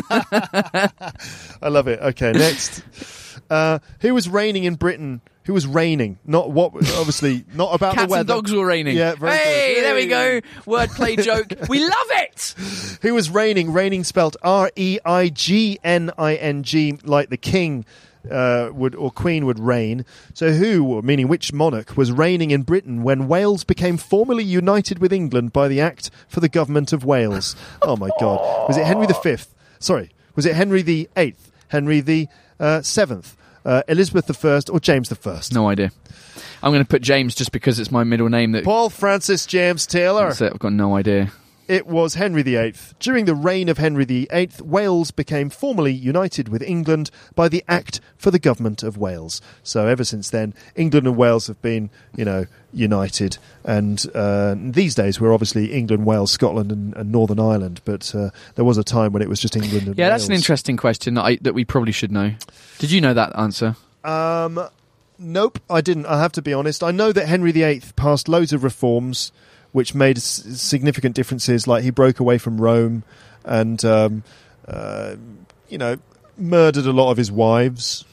I love it. Okay, next. Uh, who was reigning in Britain? Who was reigning? Not what? Obviously, not about Cats the weather. and dogs were raining. Yeah, very hey, good. there we Yay. go. Wordplay joke. We love it. Who was reigning? Reigning spelt R E I G N I N G, like the king uh, would or queen would reign. So who, meaning which monarch, was reigning in Britain when Wales became formally united with England by the Act for the Government of Wales? Oh my God! Was it Henry the Fifth? Sorry, was it Henry the Eighth? Henry the uh, Seventh? Uh, Elizabeth the First or James the First? No idea. I'm going to put James just because it's my middle name. That Paul Francis James Taylor. That's it. I've got no idea. It was Henry the Eighth. During the reign of Henry the Eighth, Wales became formally united with England by the Act for the Government of Wales. So ever since then, England and Wales have been, you know, united. And uh, these days, we're obviously England, Wales, Scotland, and, and Northern Ireland. But uh, there was a time when it was just England and yeah, Wales. that's an interesting question that, I, that we probably should know. Did you know that answer? Um, nope, I didn't. I have to be honest. I know that Henry the Eighth passed loads of reforms which made s- significant differences, like he broke away from Rome and, um, uh, you know, murdered a lot of his wives.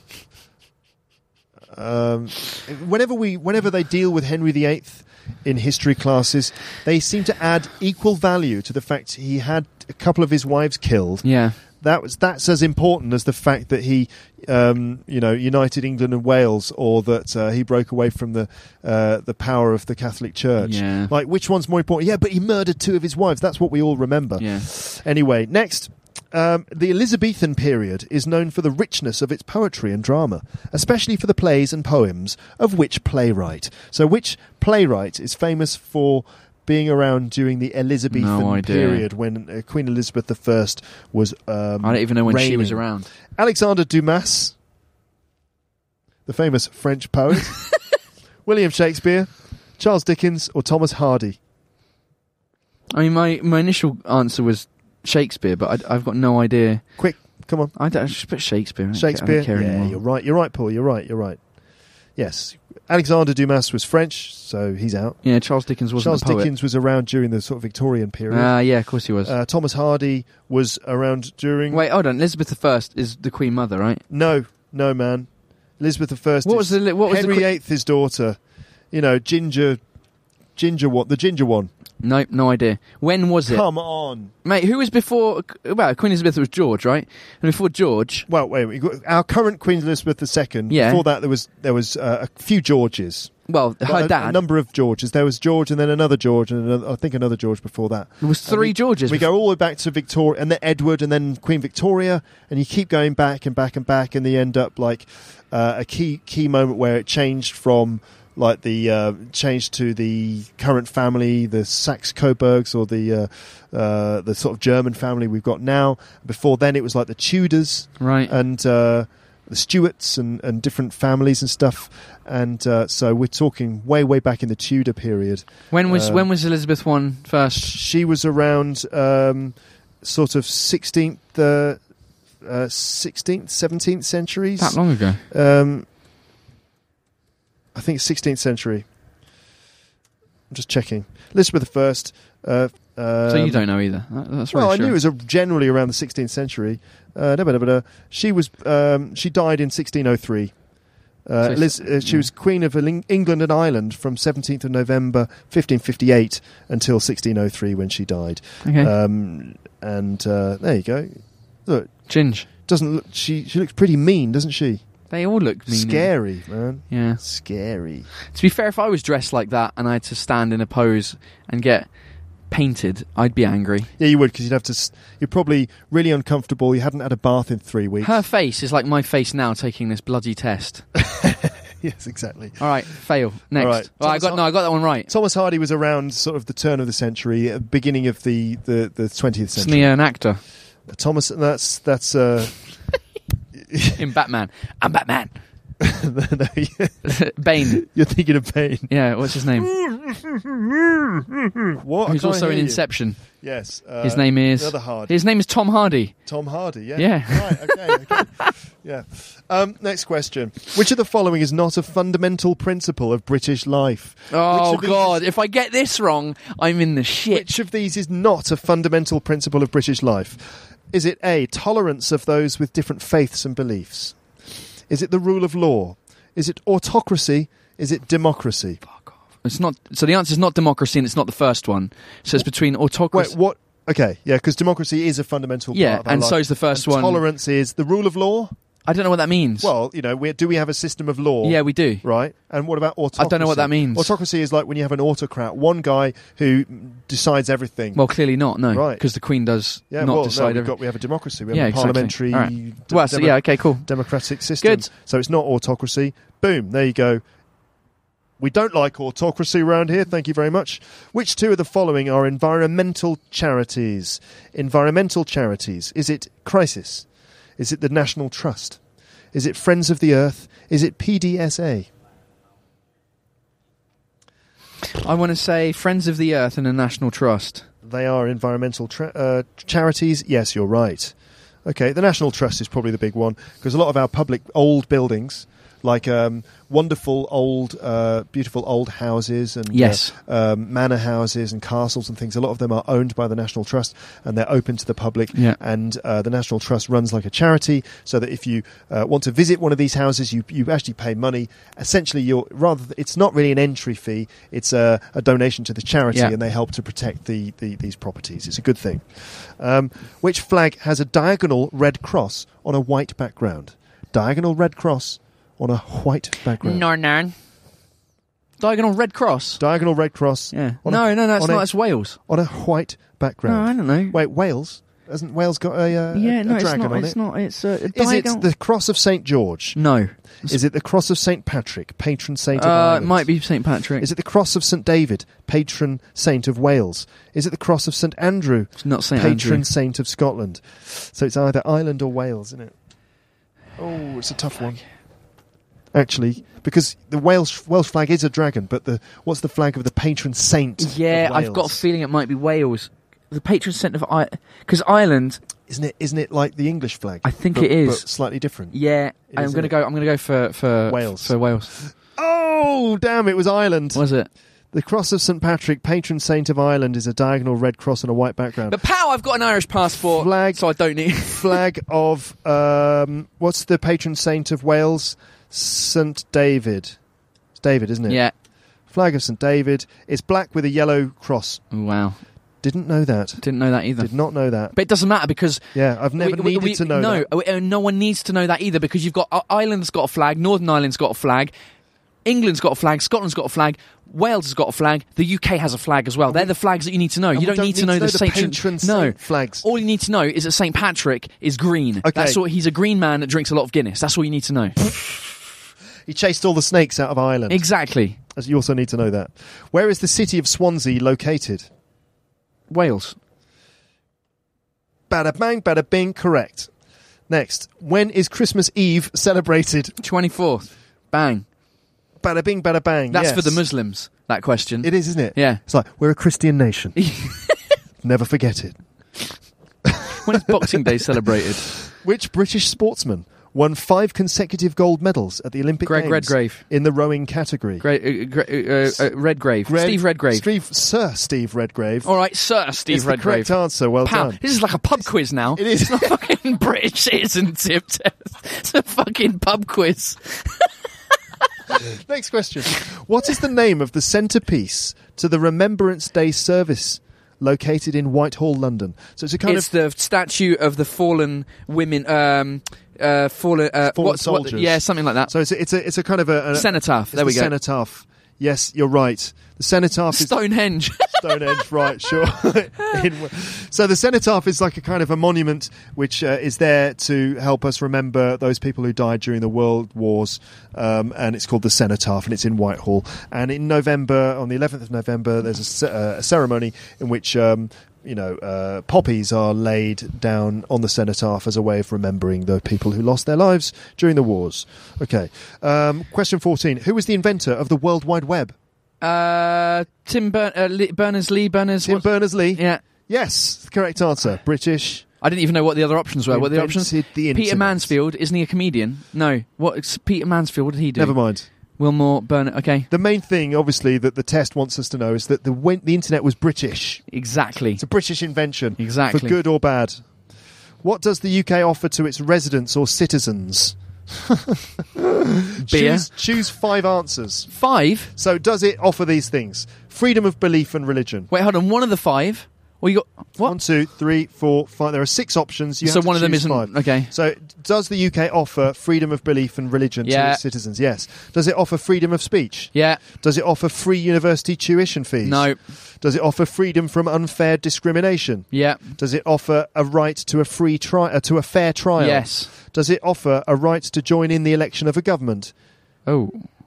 Um, whenever we, whenever they deal with Henry the Eighth in history classes, they seem to add equal value to the fact he had a couple of his wives killed. Yeah. That was that's as important as the fact that he, um, you know, united England and Wales, or that uh, he broke away from the uh, the power of the Catholic Church. Yeah. Like, which one's more important? Yeah, but he murdered two of his wives. That's what we all remember. Yeah. Anyway, next. Um, the Elizabethan period is known for the richness of its poetry and drama, especially for the plays and poems of which playwright? So which playwright is famous for being around during the Elizabethan No idea. period when uh, Queen Elizabeth the First was um, I don't even know when she was reigning? around. Alexander Dumas, the famous French poet, William Shakespeare, Charles Dickens, or Thomas Hardy? I mean, my, my initial answer was Shakespeare, but I, I've got no idea. Quick, come on. I don't I just put Shakespeare. I don't Shakespeare. Care, I don't care yeah, anymore. you're right. You're right, Paul. You're right. You're right. Yes. Alexander Dumas was French, so he's out. Yeah, Charles Dickens wasn't Charles a poet. Dickens was around during the sort of Victorian period. Ah, yeah, of course he was. Uh, Thomas Hardy was around during... Wait, hold on. Elizabeth the First is the Queen Mother, right? No, no, man. Elizabeth the First What is was the li- what was the Henry qui- the Eighth, his daughter. You know, Ginger... Ginger what? The Ginger one. Nope, no idea. When was it? Come on. Mate, who was before... Well, Queen Elizabeth was George, right? And before George... Well, wait, wait. Our current Queen Elizabeth the Second. Yeah. Before that, there was there was uh, a few Georges. Well, her Well, a, dad... a number of Georges. There was George and then another George and another, I think another George before that. There was three And we, Georges. We go all the way back to Victoria and then Edward and then Queen Victoria, and you keep going back and back and back, and they end up like uh, a key key moment where it changed from like the uh, changed to the current family, the Saxe-Coburgs, or the uh, uh, the sort of German family we've got now. Before then, it was like the Tudors, Right. and uh, the Stuarts and, and different families and stuff. And uh, so we're talking way, way back in the Tudor period. When was uh, when was Elizabeth one first? She was around um, sort of sixteenth, uh, uh, sixteenth, seventeenth centuries. That long ago. Um, I think sixteenth century. I'm just checking. Elizabeth the First. Uh, um, So you don't know either. That, that's well, I reassuring. knew it was a, generally around the sixteenth century. Uh, da, da, da, da. She was. Um, she died in sixteen oh three. Uh, So Liz, uh, she yeah. was Queen of Eng- England and Ireland from seventeenth of November fifteen fifty-eight until sixteen oh three when she died. Okay. Um, and uh, there you go. Look, Ginge. doesn't look. She she looks pretty mean, doesn't she? They all look mean. Scary, man. Yeah. Scary. To be fair, if I was dressed like that and I had to stand in a pose and get painted, I'd be angry. Yeah, you would, because you'd have to. s- You're probably really uncomfortable. You hadn't had a bath in three weeks. Her face is like my face now taking this bloody test. Yes, exactly. All right, fail. Next. All right. Well, I Thomas got Har- no, I got that one right. Thomas Hardy was around sort of the turn of the century, uh, beginning of the the the twentieth Isn't century. he an actor Thomas, that's that's. Uh, in Batman? I'm Batman. no, you- Bane. you're thinking of Bane. Yeah, what's his name? What? I Who's can't also in hear you. Inception. Yes. Uh, His name is. the other Hardy. His name is Tom Hardy. Tom Hardy. Yeah. Yeah. Right. Okay. Okay. Yeah. Um, next question: which of the following is not a fundamental principle of British life? Oh Which of these God! is- If I get this wrong, I'm in the shit. Which of these is not a fundamental principle of British life? Is it A, tolerance of those with different faiths and beliefs? Is it the rule of law? Is it autocracy? Is it democracy? It's not. So the answer is not democracy, and it's not the first one. So it's between autocracy. Wait, what? Okay, yeah, because democracy is a fundamental Yeah, part of our and life. so is the first And one. Tolerance is the rule of law? I don't know what that means. Well, you know, we, do we have a system of law? yeah, we do. Right? And what about autocracy? I don't know what that means. Autocracy is like when you have an autocrat, one guy who decides everything. Well, clearly not. No, Right. because the Queen does yeah, not well, decide. no, we've, every- got, we have a democracy. We have Yeah, a exactly. parliamentary All right. d- well, so, demo- yeah. Okay. Cool. democratic system. Good. So it's not autocracy. Boom, there you go. We don't like autocracy around here, thank you very much. Which two of the following are environmental charities? Environmental charities. Is it Crisis? Is it the National Trust? Is it Friends of the Earth? Is it P D S A? I want to say Friends of the Earth and the National Trust. They are environmental tra- uh, charities. Yes, you're right. Okay, the National Trust is probably the big one, because a lot of our public old buildings, like um, wonderful old, uh, beautiful old houses and Yes. uh, um, manor houses and castles and things, a lot of them are owned by the National Trust, and they're open to the public. Yeah. And uh, the National Trust runs like a charity, so that if you uh, want to visit one of these houses, you you actually pay money. Essentially, you're rather th- it's not really an entry fee; it's a, a donation to the charity, Yeah. and they help to protect the, the these properties. It's a good thing. Um, which flag has a diagonal red cross on a white background? Diagonal red cross on a white background. Northern. Diagonal Red Cross. Diagonal red cross. Yeah. on No, a, no, that's on not. a, That's Wales. on a white background. No, I don't know. Wait, Wales? Hasn't Wales got a, uh, Yeah, a, no, a it's dragon not. on It's it? not. It's uh, a Is it diagonal. the Cross of Saint George? No. Is it the Cross of Saint Patrick, patron saint of Uh, it Ireland? might be Saint Patrick. Is it the Cross of Saint David, patron saint of Wales? Is it the Cross of Saint Andrew, It's not Saint patron Andrew. saint of Scotland? So it's either Ireland or Wales, isn't it? Oh, it's a tough one. Actually, because the Welsh Welsh flag is a dragon, but the what's the flag of the patron saint? Yeah, of I've got a Wales? feeling it might be Wales. The patron saint of I, because Ireland. Isn't it? Isn't it like the English flag? I think but, it is. but slightly different. Yeah, It I'm is, gonna isn't go. I'm gonna go for for Wales. For Wales. Oh, damn! It was Ireland. Was it? The Cross of Saint Patrick, patron saint of Ireland, is a diagonal red cross on a white background. But pow! I've got an Irish passport, Flag- so I don't need. Flag of um, what's the patron saint of Wales? Saint David. It's David, isn't it? Yeah. Flag of Saint David. It's black with a yellow cross. Oh, wow. Didn't know that. Didn't know that either. Did not know that. But it doesn't matter because Yeah, I've never we- we- needed we- to know no, that. uh, no one needs to know that either because you've got uh, Ireland's got a flag, Northern Ireland's got a flag, England's got a flag, Scotland's got a flag, Wales has got a flag, the U K has a flag as well. They're the flags that you need to know. And You we don't, need to know the, Saint patron No, saint flags. all you need to know is that Saint Patrick is green. Okay. That's all. He's a green man that drinks a lot of Guinness. That's all you need to know. He chased all the snakes out of Ireland. Exactly. As you also need to know that. Where is the city of Swansea located? Wales. Bada bang, bada bing, correct. Next, when is Christmas Eve celebrated? twenty-fourth. Bang. Bada bing, bada bang. That's yes. for the Muslims, that question. It is, isn't it? Yeah. It's like, we're a Christian nation. Never forget it. When is Boxing Day celebrated? Which British sportsman won five consecutive gold medals at the Olympic Greg Games Redgrave. in the rowing category? Gra- uh, gra- uh, uh, Redgrave. Red- Steve Redgrave. Steve, Sir Steve Redgrave. All right, Sir Steve It's the Redgrave. correct answer. Well Pow. done. This is like a pub quiz now. It is. It's not fucking British citizenship test. It's a fucking pub quiz. Next question. What is the name of the centrepiece to the Remembrance Day service located in Whitehall, London? So it's a kind It's of... the statue of the fallen women, um, uh, fallen, uh, Fallen what's, what- soldiers. yeah, something like that. So it's a, it's a, it's a kind of a... a Cenotaph. it's There we the go. Cenotaph. Yes, you're right. The cenotaph is... Stonehenge. Stonehenge, right, sure. In, so the cenotaph is like a kind of a monument which uh, is there to help us remember those people who died during the World Wars, um, and it's called the Cenotaph, and it's in Whitehall. And in November, on the eleventh of November, there's a, ce- uh, a ceremony in which... Um, you know, uh, poppies are laid down on the cenotaph as a way of remembering the people who lost their lives during the wars. Okay. Um, question fourteen. Who was the inventor of the World Wide Web? uh, Tim Bern- uh, Lee- Berners-Lee. Berners. Tim what- Berners-Lee? Yeah. Yes, correct answer. British. I didn't even know what the other options were. What are the options? Invented the Peter internet. Mansfield. Isn't he a comedian? No. What? It's Peter Mansfield. What did he do? Never mind. Wilmore Bernard. Okay. The main thing, obviously, that the test wants us to know is that the win- the internet was British. Exactly. It's a British invention. Exactly. For good or bad. What does the U K offer to its residents or citizens? Beer. Choose, choose five answers. Five. So, does it offer these things? Freedom of belief and religion. Wait, hold on. One of the five. Well, you got what? One, two, three, four, five. There are six options. You So have to one of them choose isn't- five. okay. So, does the U K offer freedom of belief and religion to Yeah. its citizens? Yes. Does it offer freedom of speech? Yeah. Does it offer free university tuition fees? No. Does it offer freedom from unfair discrimination? Yeah. Does it offer a right to a free tri- uh, to a fair trial? Yes. Does it offer a right to join in the election of a government? Oh.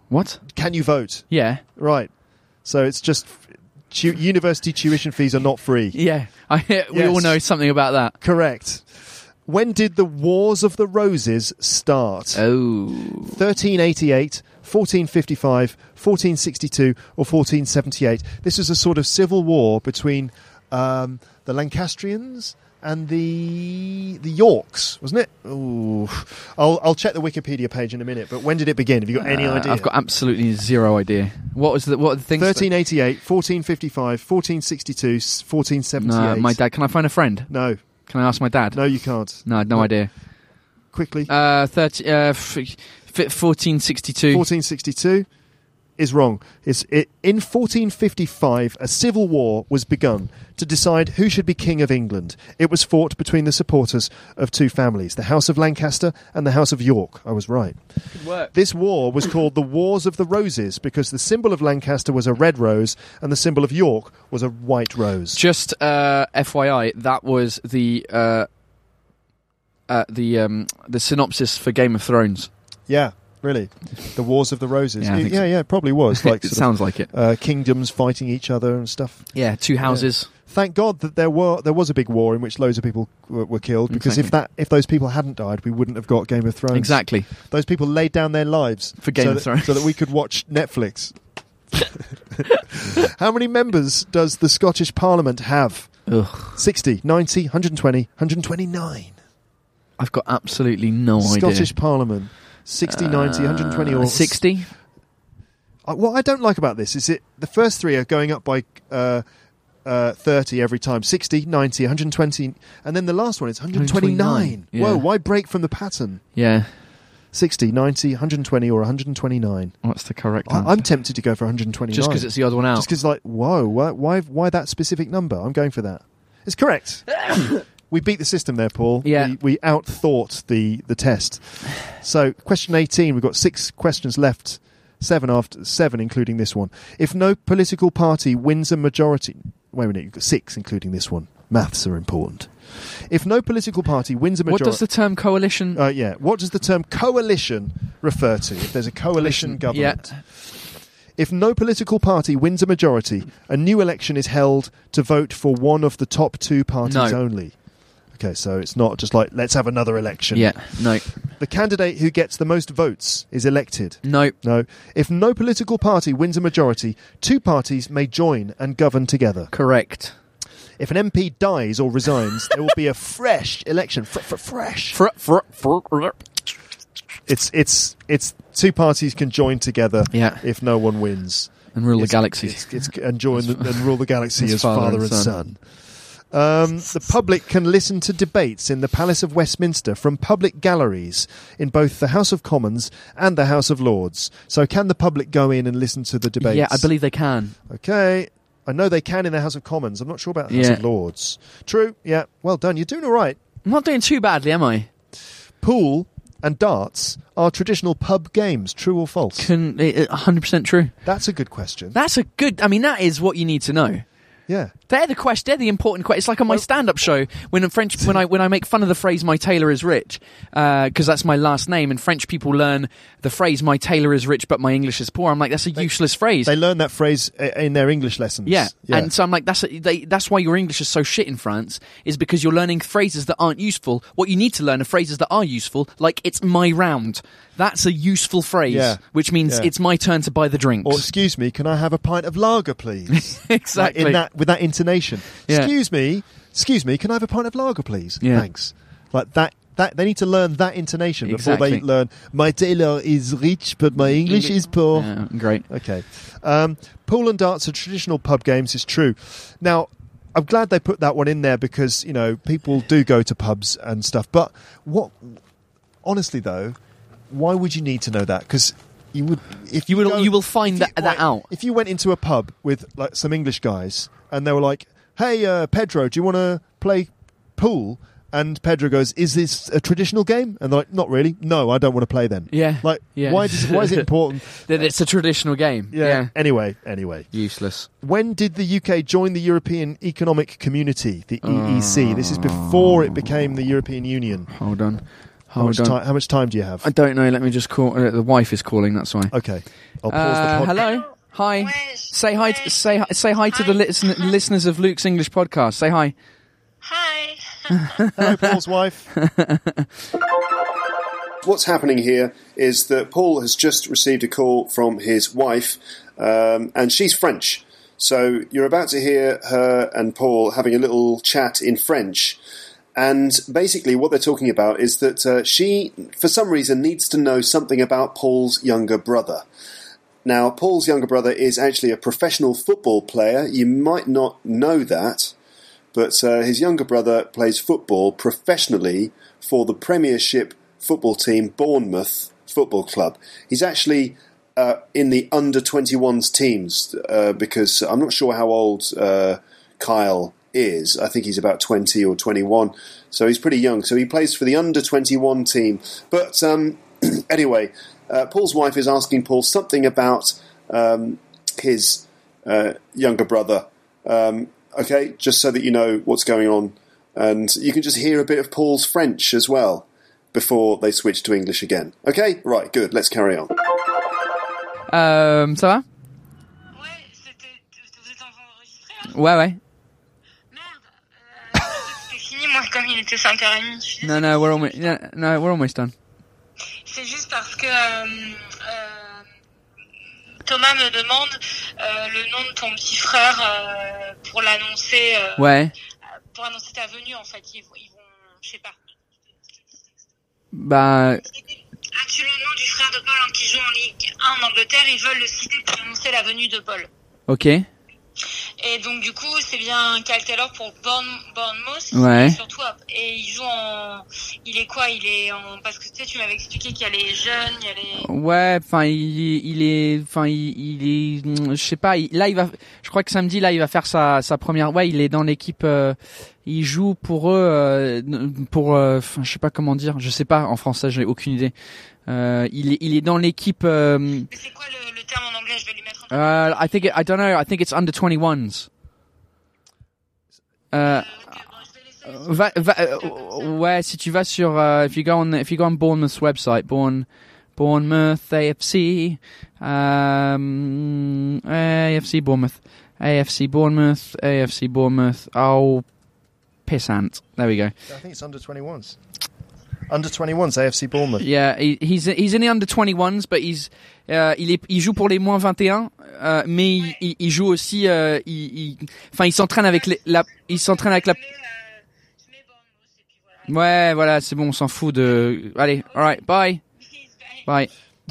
What? Can you vote? Yeah. Right. So it's just tu- university tuition fees are not free. Yeah. I, we Yes. all know something about that. Correct. When did the Wars of the Roses start? Oh. thirteen eighty-eight, fourteen fifty-five, fourteen sixty-two, or fourteen seventy-eight. This was a sort of civil war between um, the Lancastrians and the the Yorks, wasn't it? Ooh. I'll I'll check the Wikipedia page in a minute. But when did it begin? Have you got any Uh, idea? I've got absolutely zero idea. What was the what are the things? thirteen eighty-eight, fourteen fifty-five, fourteen sixty-two, fourteen seventy-eight. No, my dad. Can I find a friend? No, Can I ask my dad? no, you can't. No, no idea. Quickly. Uh, thirty. Uh, f- f- fourteen sixty-two. fourteen sixty-two is wrong. It's, it, in fourteen fifty-five, a civil war was begun to decide who should be King of England. It was fought between the supporters of two families, the House of Lancaster and the House of York. I was right. Good work. This war was called the Wars of the Roses because the symbol of Lancaster was a red rose and the symbol of York was a white rose. Just uh, F Y I, that was the uh, uh, the um, the synopsis for Game of Thrones. Yeah, really. The Wars of the Roses. Yeah, I yeah, think yeah, so. yeah, it probably was. Like it sort of, sounds like it. uh, kingdoms fighting each other and stuff. Yeah, two houses. Thank God that there were there was a big war in which loads of people were, were killed, because if Exactly. that if those people hadn't died, we wouldn't have got Game of Thrones. Exactly. Those people laid down their lives For Game so of that, Thrones. so that we could watch Netflix. How many members does the Scottish Parliament have? Ugh. sixty, ninety, one hundred twenty, one hundred twenty-nine. I've got absolutely no Scottish idea. Parliament. sixty, ninety, one hundred twenty, or Uh, sixty. Uh, what I don't like about this is it the first three are going up by uh, uh, thirty every time. sixty, ninety, one hundred twenty, and then the last one is one hundred twenty-nine. one hundred twenty-nine, yeah. Whoa, why break from the pattern? Yeah. sixty, ninety, one hundred twenty, or one hundred twenty-nine. What's the correct I, answer? I'm tempted to go for one hundred twenty-nine. Just because it's the odd one out. Just because, like, whoa, why, why, why that specific number? I'm going for that. It's correct. We beat the system there, Paul. Yeah. We, we out-thought the, the test. So, question eighteen, we've got six questions left. Seven after seven, including this one. If no political party wins a majority... Wait a minute, you've got six, including this one. Maths are important. If no political party wins a What majority... does the term coalition... Uh, yeah. What does the term coalition refer to? If there's a coalition government. Yeah. If no political party wins a majority, a new election is held to vote for one of the top two parties No. only. Okay, so it's not just like, let's have another election. Yeah. No. The candidate who gets the most votes is elected. No. No. If no political party wins a majority, two parties may join and govern together. Correct. If an M P dies or resigns, there will be a fresh election. Fr- fr- fresh. Fr- fr- fr- It's it's it's two parties can join together. Yeah. If no one wins, And rule the It's- galaxy. It's, it's, and join the, and rule the galaxy As as father, and son. Um, the public can listen to debates in the Palace of Westminster from public galleries in both the House of Commons and the House of Lords. So can the public go in and listen to the debates? Yeah, I believe they can. Okay. I know they can in the House of Commons. I'm not sure about the House Yeah. of Lords. True. Yeah. Well done. You're doing all right. I'm not doing too badly, am I? Pool and darts are traditional pub games. True or false? Can uh, one hundred percent true. That's a good question. That's a good... I mean, that is what you need to know. Yeah. They're the question. They're the important question. It's like on my stand-up show when in French, when I when I make fun of the phrase "my tailor is rich," because uh, that's my last name, and French people learn the phrase "my tailor is rich, but my English is poor." I'm like, that's a useless phrase. They learn that phrase i- in their English lessons. Yeah. and so I'm like, that's a, they, that's why your English is so shit in France, is because you're learning phrases that aren't useful. What you need to learn are phrases that are useful, like "it's my round." That's a useful phrase, Yeah. which means Yeah. it's my turn to buy the drinks. Or excuse me, can I have a pint of lager, please? Exactly. Like in that with that intonation. Yeah. Excuse me, excuse me, can I have a pint of lager, please? Yeah. Thanks. Like that. That they need to learn that intonation before Exactly. they learn. My tailor is rich, but my English is poor. Yeah, great. Okay. Um, pool and darts are traditional pub games, is true. Now, I'm glad they put that one in there because, you know, people do go to pubs and stuff. But what, honestly though, why would you need to know that? Because you would, if You will- go- you will find if that- that out. If you went into a pub with like some English guys and they were like, "Hey, uh, Pedro, do you want to play pool?" And Pedro goes, "Is this a traditional game?" And they're like, "Not really. No, I don't want to play then." Yeah. Like, Yeah. why does why is it important? That it's a traditional game. Yeah. Anyway, anyway. Useless. When did the U K join the European Economic Community, the E E C? This is before it became the European Union. Hold on. How much, Hold on. ti- how much time do you have? I don't know. Let me just call. Uh, the wife is calling. That's why. Okay, I'll pause Uh, the pod. hello. Hi. Say hi. To, say hi- say hi to the listen, listeners of Luke's English podcast. Say hi. Hi. Hello, Paul's wife. What's happening here is that Paul has just received a call from his wife, um, and she's French. So you're about to hear her and Paul having a little chat in French. And basically what they're talking about is that uh, she, for some reason, needs to know something about Paul's younger brother. Now, Paul's younger brother is actually a professional football player. You might not know that, but uh, his younger brother plays football professionally for the Premiership football team Bournemouth Football Club. He's actually uh, in the under twenty-ones teams uh, because I'm not sure how old uh, Kyle is. I think he's about twenty or twenty-one, so he's pretty young. So he plays for the under twenty-one team. But um, anyway, uh, Paul's wife is asking Paul something about um, his uh, younger brother. Um, okay, just so that you know what's going on. And you can just hear a bit of Paul's French as well before they switch to English again. Okay? Right, good. Let's carry on. Um, ça va? Ouais, c'était. Vous êtes en train d'enregistrer là? Ouais, ouais. Merde. Euh, c'était fini, moi, comme il était cinq heures trente. Je suis No, no, we're almost. No, no, we're almost done. C'est juste parce que euh, euh, Thomas me demande euh, le nom de ton petit frère euh, pour l'annoncer. Euh, Ouais. Pour annoncer ta venue, en fait. Ils, vont- ils vont. Je sais pas. Bah, As-tu le nom du frère de Paul hein, qui joue en Ligue un en Angleterre? Ils veulent le citer pour annoncer la venue de Paul. ok. Et donc du coup, c'est bien Kyle Taylor pour Bourne, Bournemouth. Ouais. Et surtout, et il joue en, il est quoi? Il est en, parce que tu sais, tu m'avais expliqué qu'il y a les jeunes, il y a les. Ouais, enfin, il, il est, enfin, il, il est, je sais pas. il- là, il va, je crois que samedi, là, il va faire sa, sa première. Ouais, il est dans l'équipe. Euh, il joue pour eux, euh, pour, euh, enfin, je sais pas comment dire. Je sais pas en français, j'ai aucune idée. Euh, il est, il est dans l'équipe. Euh, Mais c'est quoi le, le terme en anglais? Je vais lui mettre en. uh, I think it, I don't know. I think it's under twenty-ones. Euh, Ok, bon, je vais laisser. va, va, euh, ouais, si tu vas sur, uh, if you go on, if you go on Bournemouth's website, Bourne, Bournemouth A F C, um, A F C Bournemouth, A F C Bournemouth, A F C Bournemouth. Oh, pissant. There we go. I think it's under twenty-ones. Under twenty-ones, A F C Bournemouth. Yeah, he, he's he's in the under twenty-ones, but he's uh, il est il joue pour les moins vingt et un, euh, mais il, il, il joue aussi, euh, il, il, enfin, il s'entraîne avec les, la, il s'entraîne avec la. Je mets, euh, je mets Bournemouth et puis voilà. Ouais, voilà, c'est bon, on s'en fout de. Allez, alright, bye, bye.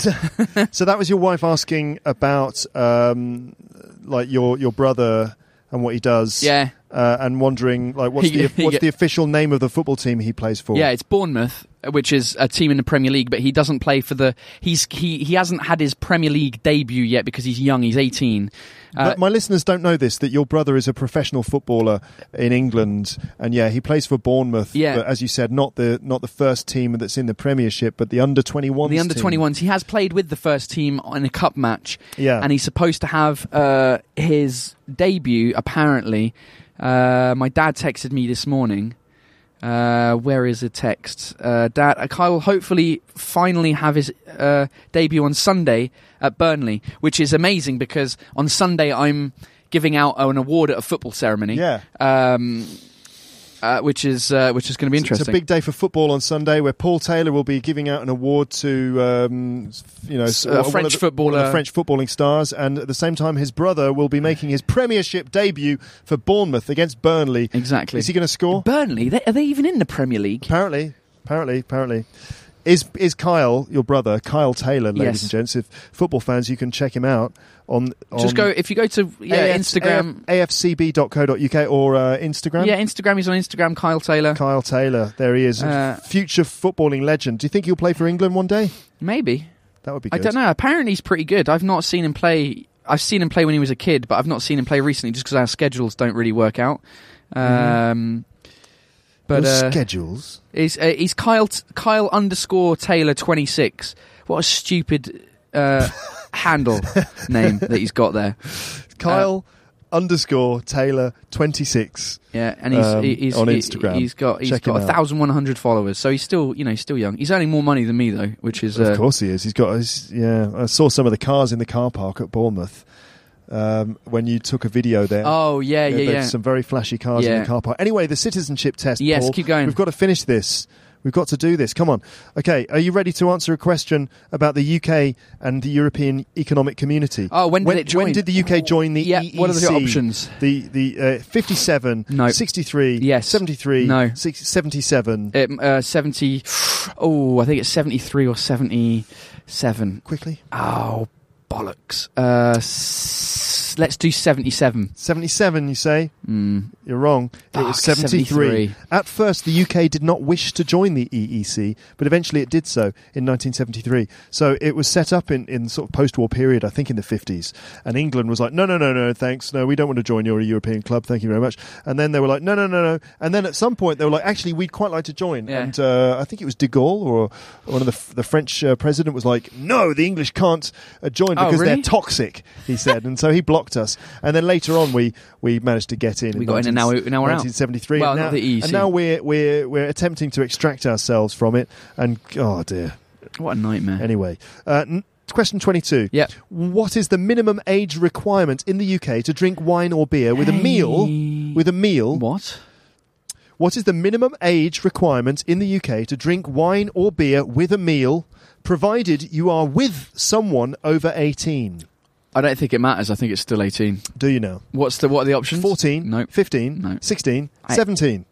So that was your wife asking about um, like your your brother and what he does. Yeah. Uh, and wondering like what's He- the he what's get- the official name of the football team he plays for? Yeah, it's Bournemouth, which is a team in the Premier League, but he doesn't play for the. He's he he hasn't had his Premier League debut yet because he's young. He's eighteen. Uh, But my listeners don't know this, that your brother is a professional footballer in England, and yeah, he plays for Bournemouth. Yeah. But as you said, not the not the first team that's in the Premiership, but the under twenty-ones. the under team. twenty-ones. He has played with the first team in a cup match. Yeah. And he's supposed to have uh, his debut, apparently. Uh, my dad texted me this morning. Uh, where is the text? Uh, Dad, uh, Kyle will hopefully finally have his uh, debut on Sunday at Burnley, which is amazing because on Sunday I'm giving out an award at a football ceremony. Yeah. Um, uh, which is uh, which is going to be interesting. It's a big day for football on Sunday, where Paul Taylor will be giving out an award to, um, you know, S- a one French of the, footballer. one of the French footballing stars, and at the same time, his brother will be making his Premiership debut for Bournemouth against Burnley. Exactly. Is he going to score? Burnley, they, are they even in the Premier League? Apparently, apparently, apparently. Is is Kyle, your brother, Kyle Taylor, ladies Yes. and gents? If football fans, you can check him out on. on Just go if you go to yeah A F- Instagram. A F C B dot co dot U K or uh, Instagram. Yeah, Instagram. He's on Instagram. Kyle Taylor. Kyle Taylor, there he is, Uh, future footballing legend. Do you think he'll play for England one day? Maybe. That would be I good. don't know. Apparently, he's pretty good. I've not seen him play. I've seen him play when he was a kid, but I've not seen him play recently, just because our schedules don't really work out. Um, but Your uh, schedules. he's uh, he's Kyle t- Kyle underscore Taylor twenty six. What a stupid uh, handle name that he's got there. Kyle underscore Taylor twenty-six. Yeah, and he's, um, he's on he- Instagram. He's got he's Check him got out. a thousand one hundred followers, so he's still you know he's still young. He's earning more money than me though, which is uh, Of course he is. He's got. His, yeah, I saw some of the cars in the car park at Bournemouth um, when you took a video there. Oh yeah, yeah, there's yeah. some very flashy cars in Yeah. the car park. Anyway, the citizenship test. Yes, Paul, keep going. We've got to finish this. We've got to do this. Come on. Okay, are you ready to answer a question about the U K and the European Economic Community? Oh, when did when, it join? When did the U K join the Yeah, E E C? what are the options? The the uh, fifty-seven, No. sixty-three, Yes. seventy-three, No. six, seventy-seven. It, uh, seventy. Oh, I think it's seventy-three or seventy-seven. Quickly. Oh, bollocks. Uh, s- let's do seventy-seven. seventy-seven, you say? Mm. You're wrong. It was Fuck, seventy-three. seventy-three. At first, the U K did not wish to join the E E C, but eventually it did so in nineteen seventy-three. So it was set up in, in sort of post-war period, I think in the fifties. And England was like, no, no, no, no, thanks. No, we don't want to join your European club. Thank you very much. And then they were like, no, no, no, no. And then at some point, they were like, actually, we'd quite like to join. Yeah. And uh, I think it was de Gaulle or one of the, f- the French uh, president was like, no, the English can't uh, join Oh, because really? they're toxic, he said. And so he blocked us. And then later on, we, we managed to get in. We in got in and now we- now we're out. nineteen seventy-three. Well, and now, not the E E C. And now we're, we're, we're attempting to extract ourselves from it. And, oh dear. What a nightmare. Anyway, uh, n- question twenty-two. Yep. What is the minimum age requirement in the U K to drink wine or beer with a meal? With a meal. What? What is the minimum age requirement in the U K to drink wine or beer with a meal, provided you are with someone over eighteen? I don't think it matters. I think it's still eighteen. Do you know? What's the what are the options? fourteen, No. fifteen, No. sixteen, I- seventeen.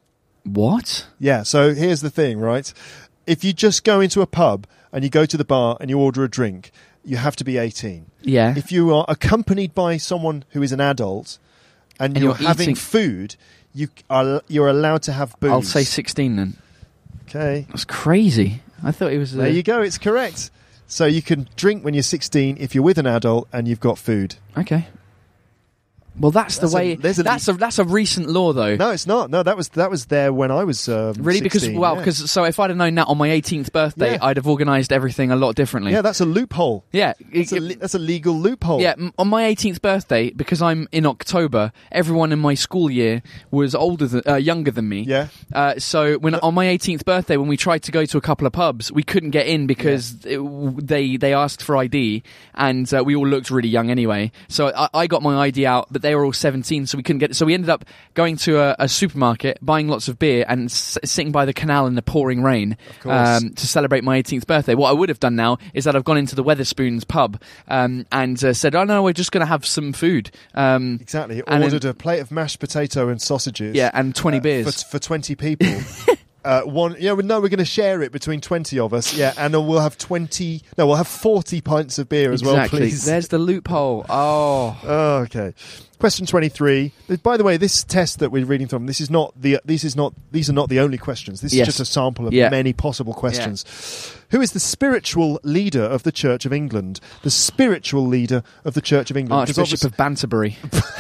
What? Yeah, so here's the thing, right? If you just go into a pub and you go to the bar and you order a drink, you have to be eighteen. Yeah. If you are accompanied by someone who is an adult and, And you're, you're having eating- food, you are you're allowed to have booze. I'll say sixteen then. Okay. That's crazy. I thought it was. Uh, There you go, it's correct. So you can drink when you're sixteen if you're with an adult and you've got food. Okay. Well, that's, That's the a- way. there's a- that's a that's a recent law, though. No, it's not. No, that was that was there when I was um, Really, because sixteen, well, yeah. because so if I'd have known that on my eighteenth birthday, Yeah. I'd have organised everything a lot differently. yeah, that's a loophole. yeah. That's a, it- le- that's a legal loophole. Yeah, m- on my eighteenth birthday, because I'm in October, everyone in my school year was older than, uh, younger than me. Yeah. Uh, so when on my eighteenth birthday, when we tried to go to a couple of pubs, we couldn't get in because it, w- they they asked for I D, and uh, we all looked really young anyway. So I, I got my I D out, but they were all seventeen, so we couldn't get it. So we ended up going to a, a supermarket, buying lots of beer, and s- sitting by the canal in the pouring rain course. um, to celebrate my eighteenth birthday. What I would have done now is that I've gone into the Weatherspoons pub um, and uh, said, "Oh no, we're just going to have some food." Um, Exactly. And Ordered then- a plate of mashed potato and sausages. Yeah, and twenty uh, beers. for, for twenty people. uh, one. Yeah, well, no, we're going to share it between twenty of us. Yeah, and we'll have twenty. No, we'll have forty pints of beer as exactly. well, please. There's the loophole. Oh. Oh, okay. Question twenty-three. By the way, this test that we're reading from, this is not the. This is not. These are not the only questions. This Yes. is just a sample of Yeah. many possible questions. Who is the spiritual leader of the Church of England? The spiritual leader of the Church of England. 'Cause Archbishop of Banterbury.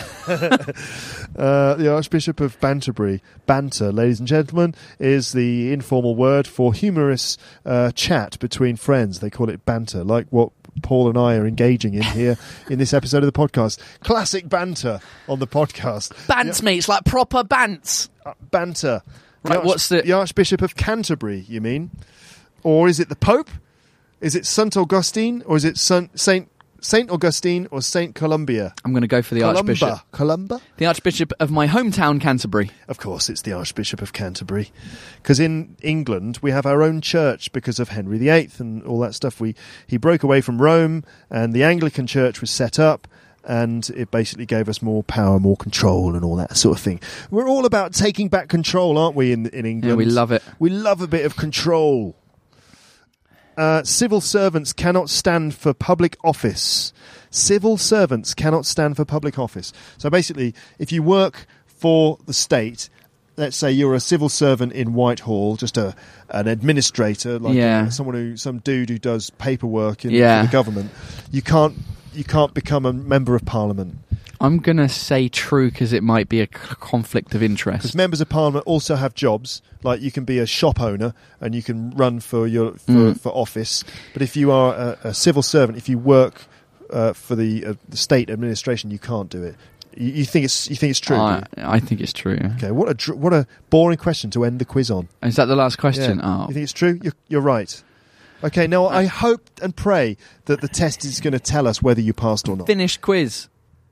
Uh, the Archbishop of Banterbury. Banter, ladies and gentlemen, is the informal word for humorous uh, chat between friends. They call it banter, like what Paul and I are engaging in here in this episode of the podcast. Classic banter on the podcast. Bants, mate. It's like proper bants. Uh, banter. Right, Arch- what's the- the Archbishop of Canterbury, you mean? Or is it the Pope? Is it Saint Augustine? Or is it Saint Saint Saint Augustine or Saint Columbia? I'm going to go for the Archbishop. Columba. Columba? The Archbishop of my hometown, Canterbury. Of course, it's the Archbishop of Canterbury. Because in England, we have our own church because of Henry the Eighth and all that stuff. We He broke away from Rome, and the Anglican Church was set up, and it basically gave us more power, more control, and all that sort of thing. We're all about taking back control, aren't we, in, in England? Yeah, we love it. We love a bit of control. Uh, civil servants cannot stand for public office. Civil servants cannot stand for public office. So basically, if you work for the state, let's say you're a civil servant in Whitehall, just a an administrator, like Yeah. uh, someone who, some dude who does paperwork in Yeah. for the government, you can't you can't become a member of parliament. I'm going to say true because it might be a c- conflict of Because interest. members of parliament also have jobs, like you can be a shop owner and you can run for your for, Mm. for office. But if you are a, a civil servant, if you work uh, for the, uh, the state administration, you can't do it. You, you think it's you think it's true? I, do you? I think it's true. Okay, what a dr- what a boring question to end the quiz on. Is that the last question? Yeah. Oh. You think it's true? You're, you're right. Okay, now I hope and pray that the test is going to tell us whether you passed or not. Finished quiz.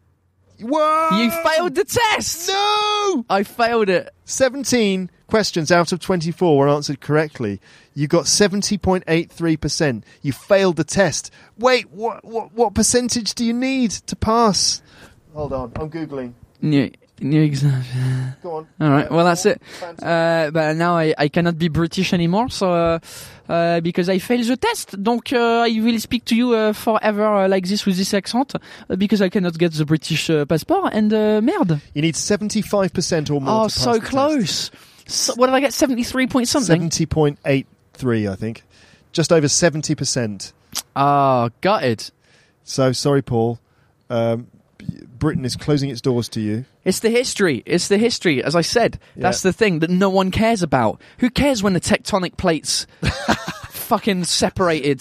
Whoa! You failed the test! No! I failed it. seventeen questions out of twenty-four were answered correctly. You got seventy point eight three percent. You failed the test. Wait, what, what, what percentage do you need to pass? Hold on, I'm Googling. New, new exam. Go on. All right, well, that's it. Uh, but now I, I cannot be British anymore, so uh, uh, because I failed the test. Donc uh, I will speak to you uh, forever uh, like this with this accent uh, because I cannot get the British uh, passport. And uh, merde. You need seventy-five percent or more Oh, to pass so the close. So, what did I get? seventy-three point test. something? seventy point eight three, I think. Just over seventy percent. Ah, oh, gutted. So, sorry, Paul. Um, Britain is closing its doors to you. It's the history. It's the history. As I said, Yeah. that's the thing that no one cares about. Who cares when the tectonic plates fucking separated?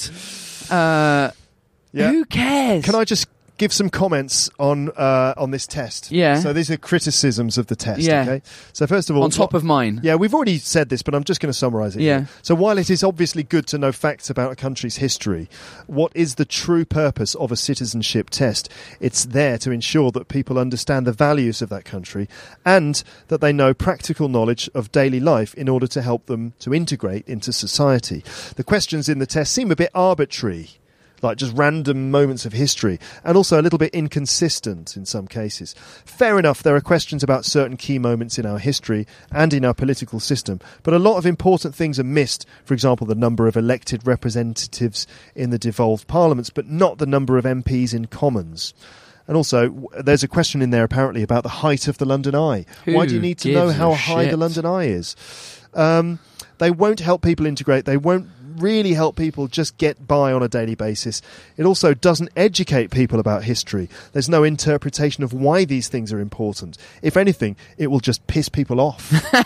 Uh, Yeah. Who cares? Can I just give some comments on uh, on this test? Yeah. So these are criticisms of the test. Yeah. Okay. So first of all, on top what- of mine? Yeah, we've already said this, but I'm just going to summarise it. Yeah. here. So while it is obviously good to know facts about a country's history, what is the true purpose of a citizenship test? It's there to ensure that people understand the values of that country and that they know practical knowledge of daily life in order to help them to integrate into society. The questions in the test seem a bit arbitrary, like just random moments of history, and also a little bit inconsistent in some cases. Fair enough, there are questions about certain key moments in our history and in our political system, but a lot of important things are missed. For example, the number of elected representatives in the devolved parliaments, but not the number of M Ps in Commons. And also, w- there's a question in there apparently about the height of the London Eye. Who Why do you need to know gives how a high the shit? London Eye is? Um, they won't help people integrate. They won't really help people just get by on a daily basis. It also doesn't educate people about history. There's no interpretation of why these things are important. If anything, it will just piss people off.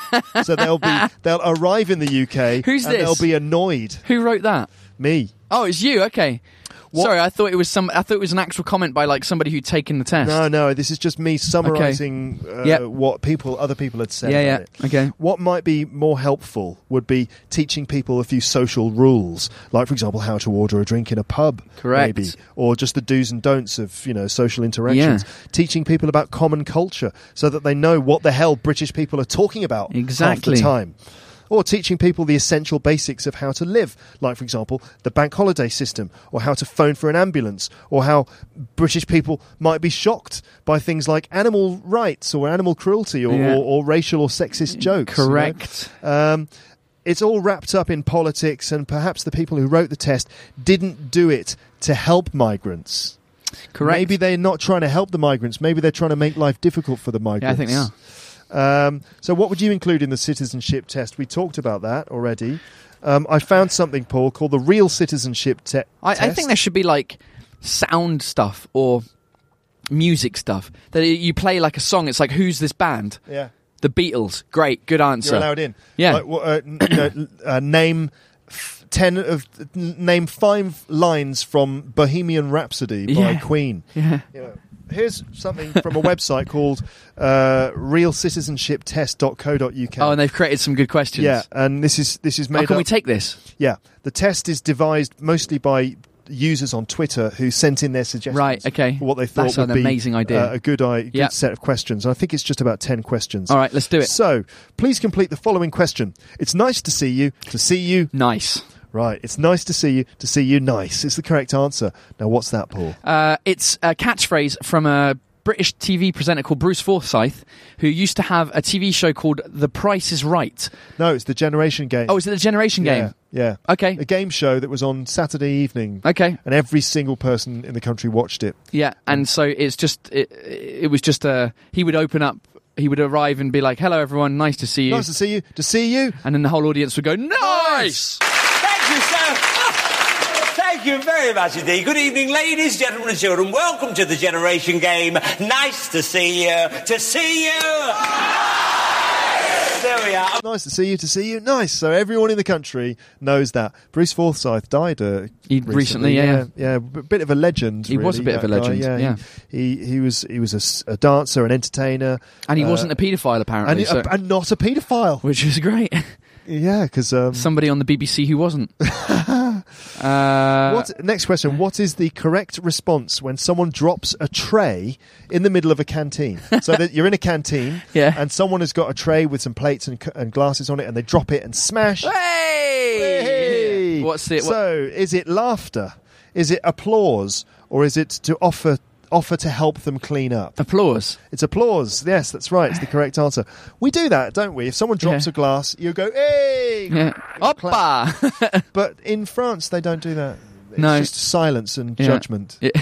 So they'll be they'll arrive in the U K Who's and this? they'll be annoyed. Who wrote that? Me. Oh, it's you. Okay. What- Sorry, I thought it was some. I thought it was an actual comment by like somebody who'd taken the test. No, no, this is just me summarising uh, Yep. what people, other people had said Yeah, about yeah. it. Okay. What might be more helpful would be teaching people a few social rules, like, for example, how to order a drink in a pub, Correct. maybe, or just the do's and don'ts of, you know, social interactions. Yeah. Teaching people about common culture so that they know what the hell British people are talking about Exactly. half the time. Or teaching people the essential basics of how to live, like, for example, the bank holiday system, or how to phone for an ambulance, or how British people might be shocked by things like animal rights or animal cruelty or, Yeah. or, or racial or sexist jokes. you know? Correct. Um, it's all wrapped up in politics, and perhaps the people who wrote the test didn't do it to help migrants. Correct. Maybe they're not trying to help the migrants. Maybe they're trying to make life difficult for the migrants. Yeah, I think they are. Um, so what would you include in the citizenship test? We talked about that already. Um, I found something, Paul, called the real citizenship te- I, test. I think there should be like sound stuff or music stuff that you play like a song. It's like, who's this band? Yeah, The Beatles. Great, good answer. you're allowed in. Yeah. Like, wha- uh, n- you know, uh, name f- ten of n- name five lines from Bohemian Rhapsody by Yeah. Queen. Yeah. You know, here's something from a website called uh, real citizenship test dot co dot uk. Oh, and they've created some good questions. yeah, and this is this is Oh, made can up. we take this? Yeah, the test is devised mostly by users on Twitter who sent in their suggestions. Right, okay. For what they thought That's would an be amazing idea. uh, a good, I- good Yeah. set of questions. And I think it's just about ten questions. All right, let's do it. So, please complete the following question. It's nice to see you, to see you. Nice. Right, it's nice to see you, to see you nice. It's the correct answer. Now, what's that, Paul? Uh, it's a catchphrase from a British T V presenter called Bruce Forsyth, who used to have a T V show called The Price is Right. No, it's the Generation Game. Oh, is it the Generation yeah, Game? Yeah. Okay. A game show that was on Saturday evening. Okay. And every single person in the country watched it. Yeah, and so it's just it, it was just a he would open up, he would arrive and be like, "Hello, everyone, nice to see you," Nice to see you, to see you. and then the whole audience would go, "Nice." Thank you, sir. Thank you very much indeed. Good evening, ladies, gentlemen and children. Welcome to the Generation Game. Nice to see you. To see you. there we are. Nice to see you, to see you. Nice. So everyone in the country knows that. Bruce Forsyth died uh, He- recently. recently, yeah, yeah. Yeah, a bit of a legend, He was really, a bit of a that guy. legend, Yeah, yeah. He, he, he was he was a s- a, dancer, an entertainer. And he uh, wasn't a paedophile, apparently. and, so- and not a paedophile. which is great. Yeah, because... Um, Somebody on the B B C who wasn't. uh, what, next question. What is the correct response when someone drops a tray in the middle of a canteen? So that you're in a canteen Yeah. and someone has got a tray with some plates and, c- and glasses on it and they drop it and smash. Hey! Hey! What's it? What, So, is it laughter? Is it applause? Or is it to offer offer to help them clean up? applause. It's applause. Yes, that's right. It's the correct answer. We do that, don't we? If someone drops Yeah. a glass, you go, hey! Yeah. Oppa! But in France, they don't do that. It's No. just silence and Yeah. judgment. Yeah.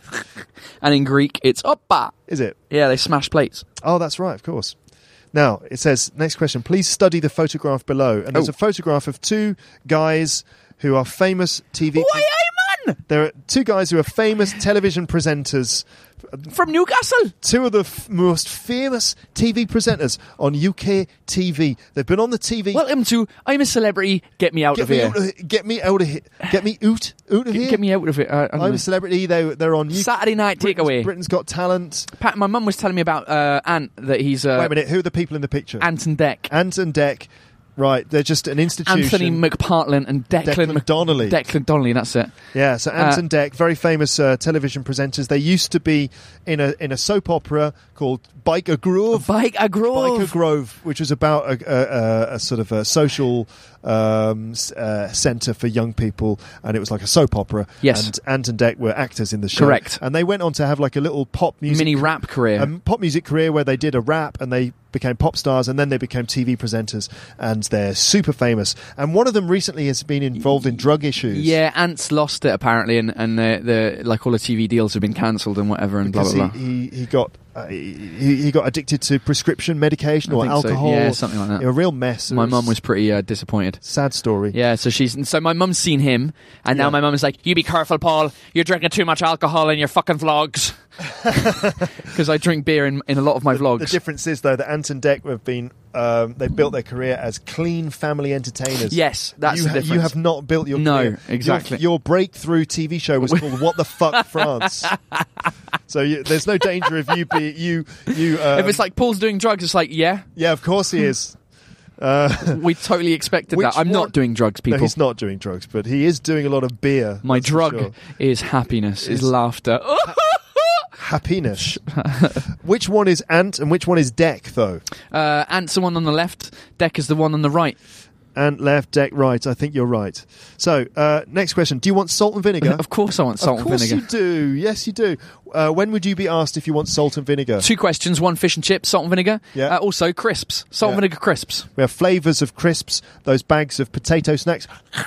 And in Greek, it's oppa. Is it? Yeah, they smash plates. Oh, that's right, of course. Now, it says, next question, please study the photograph below. And there's Oh. a photograph of two guys who are famous T V... Why, man? There are two guys who are famous television presenters. From Newcastle. Two of the f- most famous T V presenters on U K T V. They've been on the T V... Welcome to I'm a Celebrity, Get Me Out Get of me Here. out of, get me out of here. Get me out, out of Get, here. get me out of it. Uh, I don't I'm know. a Celebrity. They, they're on... U- Saturday Night Britain's, Takeaway. Britain's Got Talent. Pat, my mum was telling me about uh, Ant, that he's uh, Wait a minute. Who are the people in the picture? Ant and Deck. Ant and Deck. Right, they're just an institution. Anthony McPartland and Declan, Declan Mc- Donnelly. Declan Donnelly, that's it. Yeah, so Ant Uh, and Deck, very famous uh, television presenters. They used to be in a in a soap opera called Biker Grove. Bike a Grove. Biker Grove, which was about a, a, a, a sort of a social um, s- uh, centre for young people, and it was like a soap opera. Yes. And Ant and Deck were actors in the show. Correct. And they went on to have like a little pop music Mini rap career. a pop music career where they did a rap and they became pop stars, and then they became T V presenters, and they're super famous. And one of them recently has been involved in drug issues. Yeah, Ant's lost it apparently, and and the, the like all the T V deals have been cancelled and whatever, and blah because blah blah. he, he, he got uh, he, he got addicted to prescription medication I or think so. alcohol. Yeah, something like that. A real mess. It My mum was pretty uh, disappointed. sad story. Yeah, so she's so my mum's seen him, and now Yeah. my mum is like, "You be careful, Paul. You're drinking too much alcohol in your fucking vlogs." Because I drink beer in, in a lot of my vlogs. The difference is though that Ant and Deck have been um, they built their career as clean family entertainers. Yes, that's you, the ha- difference. you have not built your No, career. exactly. Your, your breakthrough T V show was called What the Fuck France. So you, there's no danger of you be you you. Um, if it's like Paul's doing drugs, it's like, yeah, yeah, of course he is. Uh, we totally expected Which that. I'm one- not doing drugs, no, people. he's not doing drugs, but he is doing a lot of beer. My that's for drug sure. is happiness, is, Is- laughter. Happiness. Which one is Ant and which one is Deck, though? uh, Ant's the one on the left, Deck is the one on the right. Ant left, Deck right. I think you're right. So, uh, next question. Do you want salt and vinegar? Of course I want salt of and course vinegar. you do. Yes, you do. Uh, when would you be asked if you want salt and vinegar? Two questions, one fish and chips, salt and vinegar. Yeah. Uh, also crisps, salt Yeah. and vinegar crisps. We have flavours of crisps, those bags of potato snacks.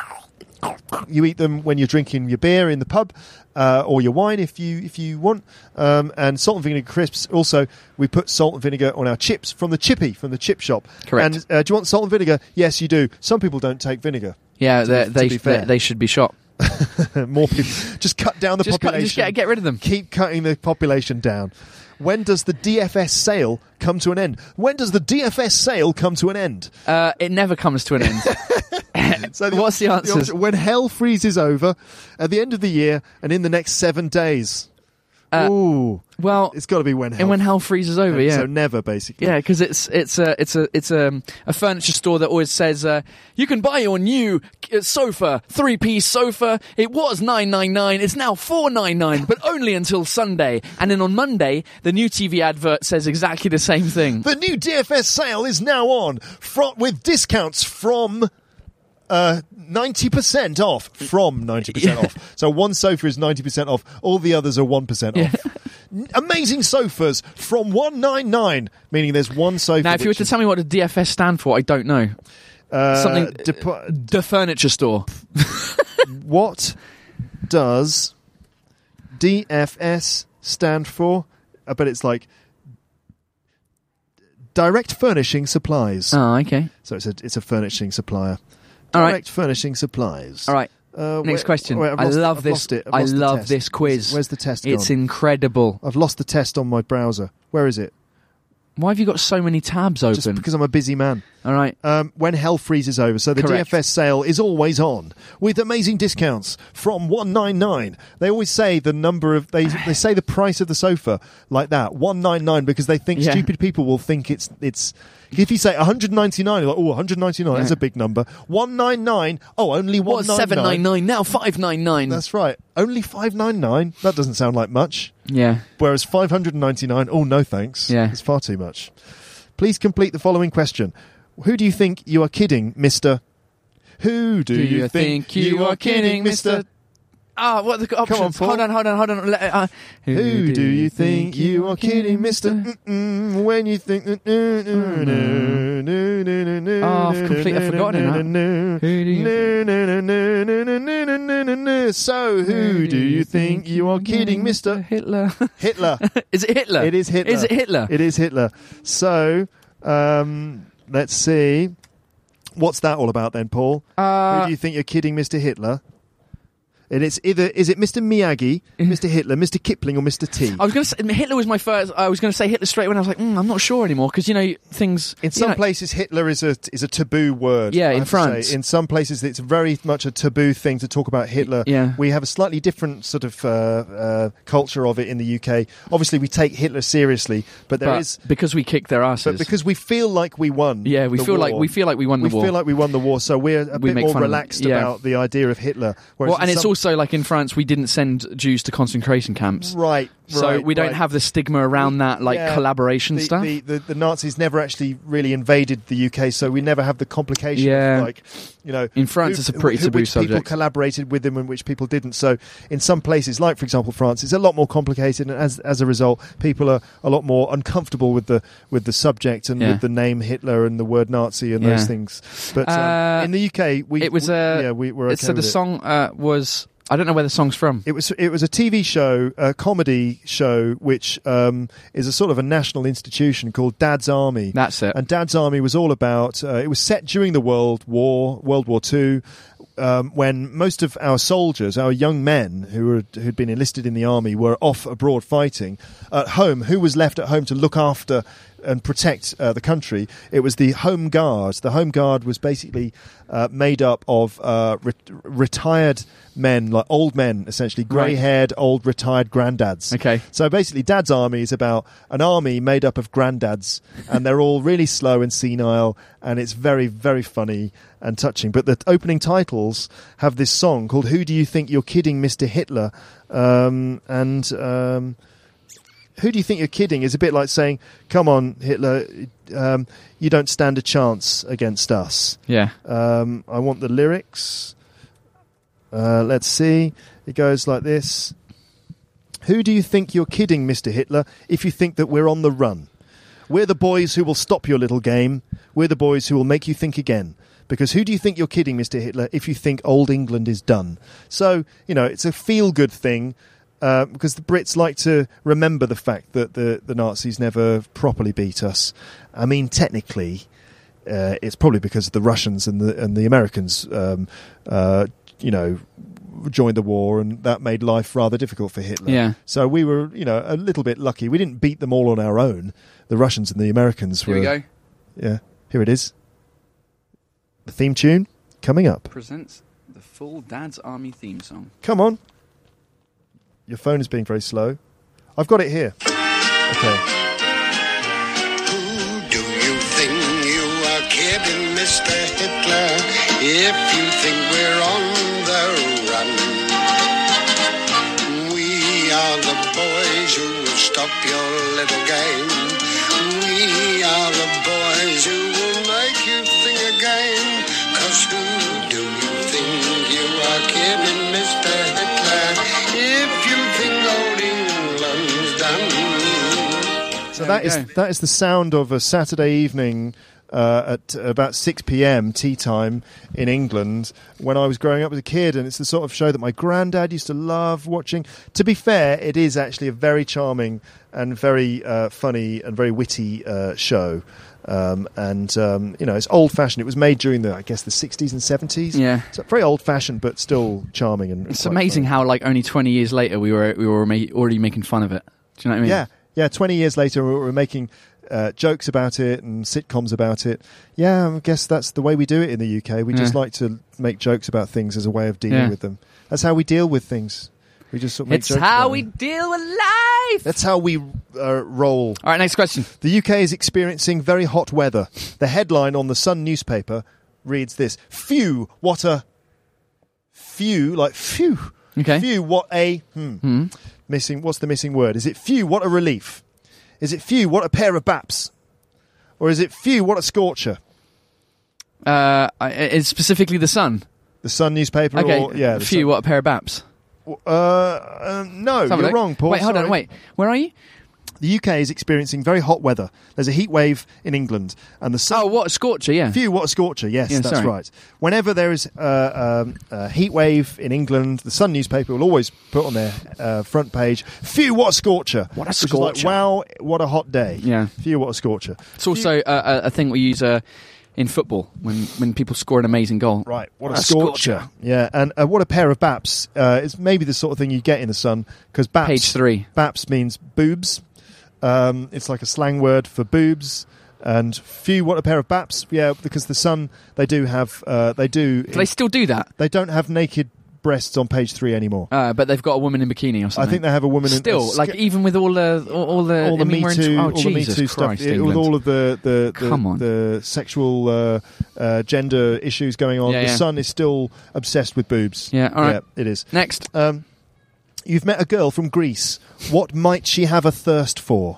You eat them when you're drinking your beer in the pub, uh, or your wine if you if you want. Um, and salt and vinegar crisps. Also, we put salt and vinegar on our chips from the chippy, from the chip shop. Correct. And uh, do you want salt and vinegar? Yes, you do. Some people don't take vinegar. Yeah, To they, be- to they, be fair. they, they should be shot. More people. Just cut down the Just, cut, population. just get, get rid of them. Keep cutting the population down. When does the D F S sale come to an end? When does the D F S sale come to an end? Uh, it never comes to an end. So What's the answer? option- when hell freezes over at the end of the year and in the next seven days. Uh, Ooh, Well, it's got to be when hell. and when hell freezes over, yeah. So never, basically. Yeah, because it's it's a it's a it's a, a furniture store that always says uh, you can buy your new uh, sofa, three piece sofa. It was nine nine nine. It's now four nine nine, but only until Sunday. And then on Monday, the new T V advert says exactly the same thing. The new D F S sale is now on fro- with discounts from uh, ninety percent off. From ninety percent Yeah. off. So one sofa is ninety percent off. All the others are one percent Yeah. off. N- Amazing sofas from one ninety-nine, meaning there's one sofa. Now, if you were which to is, tell me what the D F S stand for, I don't know. uh, something- depo- The furniture store. what does D F S stand for? I bet it's like Direct Furnishing Supplies. Oh, okay. So it's a it's a furnishing supplier. All right. Direct Furnishing Supplies. All right. Uh, Next where- question. wait, I've I lost- love I've this. lost it. I've I lost the love test. this Where's- quiz. Where's the test It's gone? incredible. I've lost the test on my browser. Where is it? Why have you got so many tabs open? Just because I'm a busy man. All right. Um, when hell freezes over. So the Correct. D F S sale is always on with amazing discounts from one ninety-nine. They always say the number of they they say the price of the sofa like that, one ninety-nine, because they think Yeah. stupid people will think it's it's. If you say one ninety-nine, you're like, oh, one ninety-nine, that's Yeah. a big number. one ninety-nine, oh, only one What's ninety-nine. seven ninety-nine now? five ninety-nine. That's right. Only five ninety-nine. That doesn't sound like much. Yeah. Whereas five ninety-nine, oh, no thanks. Yeah. It's far too much. Please complete the following question. Who do you think you are kidding, Mister? Who do, Do you think you are kidding, Mister? Ah, what are the options? on, Paul. Hold on, hold on, hold on. Let- uh, Who do you think you are kidding, Mister? Mm-mm, when you think... Oh, I've completely I've forgotten that. Who do you So, who do you think you are kidding, Mister? Hitler? Hitler. Is it Hitler? It is Hitler. Is it Hitler? It is Hitler. So, um, let's see. What's that all about then, Paul? Uh, Who do you think you're kidding, Mister Hitler? And it's either is it Mister Miyagi, Mister Hitler, Mister Kipling, or Mister T? I was going to say Hitler was my first. I was going to say Hitler straight when I was like, mm, I'm not sure anymore because you know things. In some you know, places, Hitler is a is a taboo word. Yeah, I in have to France. say. In some places, it's very much a taboo thing to talk about Hitler. Yeah. We have a slightly different sort of uh, uh, culture of it in the U K. Obviously, we take Hitler seriously, but there but is. because we kicked their asses. But because we feel like we won. yeah, we the feel like war. we feel like we won the we war. feel like we won the war, so we're a We bit make more fun of them. relaxed Yeah. about the idea of Hitler. Whereas well, and in it's some- also like in France, we didn't send Jews to concentration camps, right. so right, we don't right. have the stigma around that like Yeah, collaboration the, stuff. The, the, the Nazis never actually really invaded the U K, so we never have the complication Yeah. of like, you know, In France, who- it's a pretty who, taboo which people subject. collaborated with them and which people didn't. So in some places, like for example France, it's a lot more complicated, and as as a result, people are a lot more uncomfortable with the with the subject and Yeah. with the name Hitler and the word Nazi and Yeah. those things. But um, Uh, in the U K, we it was we, a yeah we were okay so the with it. song uh, was I don't know where the song's from. It was it was a T V show, a comedy show, which um, is a sort of a national institution called Dad's Army. That's it. And Dad's Army was all about. Uh, it was set during the World War, World War Two, um, when most of our soldiers, our young men who were who'd been enlisted in the army, were off abroad fighting. At home, who was left at home to look after and protect uh, the country? It was the Home Guard. The Home Guard was basically uh, made up of uh, re- retired men, like old men, essentially grey-haired, old retired granddads. Okay. So basically, Dad's Army is about an army made up of granddads, and they're all really slow and senile, and it's very, very funny and touching. But the opening titles have this song called "Who Do You Think You're Kidding, Mister Hitler?" Um, and um, who do you think you're kidding is a bit like saying, come on, Hitler, um, you don't stand a chance against us. Yeah. Um, I want the lyrics. Uh, let's see. It goes like this. Who do you think you're kidding, Mister Hitler, if you think that we're on the run? We're the boys who will stop your little game. We're the boys who will make you think again. Because who do you think you're kidding, Mister Hitler, if you think old England is done? So, you know, it's a feel-good thing. Uh, because the Brits like to remember the fact that the, the Nazis never properly beat us. I mean, technically, uh, it's probably because the Russians and the and the Americans, um, uh, you know, joined the war, and that made life rather difficult for Hitler. Yeah. So we were, you know, a little bit lucky. We didn't beat them all on our own. The Russians and the Americans Here were. we go. Yeah, here it is. The theme tune coming up. Presents the full Dad's Army theme song. Come on. Your phone is being very slow. I've got it here. Okay. Who do you think you are kidding, Mister Hitler, if you think we're on the run? We are the boys who will stop your little game. We are the boys who will make you think again. 'Cause who do you think you are kidding, Mister Hitler, if you think old England's done? So There that we is go. that is the sound of a Saturday evening uh, at about six p.m. tea time in England when I was growing up as a kid, and it's the sort of show that my granddad used to love watching. To be fair, it is actually a very charming and very uh, funny and very witty uh, show. Um, and um, you know, it's old-fashioned. It was made during the, I guess, the sixties and seventies. Yeah. So very old-fashioned, but still charming and. It's quite amazing funny. how like only twenty years later we were we were ma- already making fun of it. Do you know what I mean? Yeah, Yeah, twenty years later, we're, we're making uh, jokes about it and sitcoms about it. Yeah, I guess that's the way we do it in the U K. We Yeah. just like to make jokes about things as a way of dealing Yeah. with them. That's how we deal with things. We just sort of make It's jokes how about we them. deal with life. That's how we uh, roll. All right, next question. The U K is experiencing very hot weather. The headline on the Sun newspaper reads this: Phew, what a... Phew, like phew. Okay. Phew, what a... Hmm. Hmm. Missing. What's the missing word? Is it phew, what a relief? Is it phew, what a pair of baps? Or is it phew, what a scorcher? Uh, I- it's specifically the Sun. The Sun newspaper? Okay. Or, yeah. the Phew, Sun- what a pair of baps. Uh, uh, no, Let's have a you're look. wrong, Paul. Wait, hold Sorry. on, wait. Where are you? The U K is experiencing very hot weather. There's a heat wave in England, and the sun. Oh, what a scorcher, yeah. Phew, what a scorcher! Yes, Yeah, that's sorry. right. Whenever there is uh, um, a heat wave in England, the Sun newspaper will always put on their uh, front page, "Phew, what a scorcher!" What a Which is scorcher. like, wow, what a hot day! Yeah. Phew, what a scorcher! It's also uh, a, a thing we use uh, in football when, when people score an amazing goal. Right, what a, A scorcher. scorcher. Yeah, and uh, what a pair of baps. Uh, it's maybe the sort of thing you get in the Sun, because baps, Page three. baps means boobs. Um, it's like a slang word for boobs. And phew, what a pair of baps. Yeah, because the Sun, they do have, uh, they do, Do they still do that? they don't have naked breasts on page three anymore. Uh, but they've got a woman in bikini or I something. think they have a woman in Still, a like sk- even with all the all, all the all the I mean, Me we're in- Too, oh, all the Me Jesus Too Christ, stuff, it- with England. all of the the, the, Come on. the sexual uh, uh, gender issues going on. Yeah, the yeah. Sun is still obsessed with boobs. Yeah, all right. Yeah, it is. Next. Um, you've met a girl from Greece. What might she have a thirst for?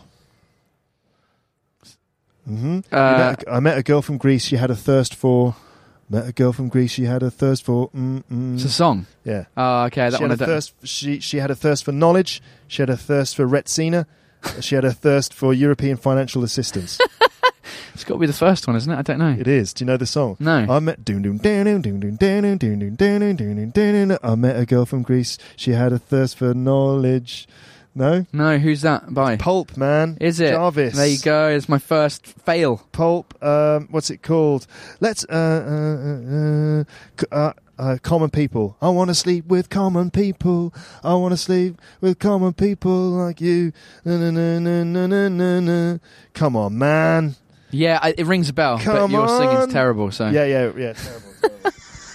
Mm-hmm. Uh, I met a girl from Greece. She had a thirst for. Met a girl from Greece. She had a thirst for. Mm-mm. It's a song. Yeah. Oh, okay. That she one I had a don't. thirst. She she had a thirst for knowledge. She had a thirst for Retsina. She had a thirst for European financial assistance. It's got to be the first one, isn't it? I don't know. It is. Do you know the song? No. I met doom doom doom doom doom doom doom doom doom doom doom doom doom. I met a girl from Greece. She had a thirst for knowledge. No. No, who's that by? Pulp, man. Is it? Jarvis? There you go. It's my first fail. Pulp. Um, what's it called? Let's. Uh, uh, uh, c- uh, uh, common people. I want to sleep with common people. I want to sleep with common people like you. Na, na, na, na, na, na, na, na. Come on, man. Yeah, I, it rings a bell, Come but your on. singing's terrible. So. Yeah, yeah, yeah. Terrible. terrible.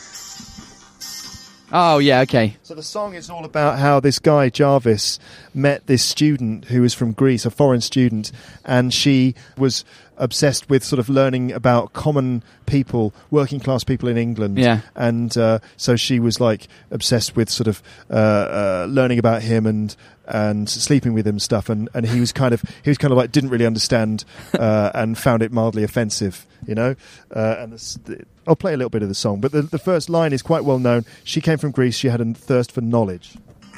Oh yeah. Okay. So the song is all about how this guy, Jarvis, met this student who was from Greece, a foreign student, and she was obsessed with sort of learning about common people, working class people in England. Yeah. And uh, so she was like obsessed with sort of uh, uh, learning about him and and sleeping with him and stuff. And, and he was kind of he was kind of like didn't really understand uh, and found it mildly offensive, you know. Uh, and the, the, I'll play a little bit of the song, but the, the first line is quite well known. She came from Greece. She had a thirst for knowledge.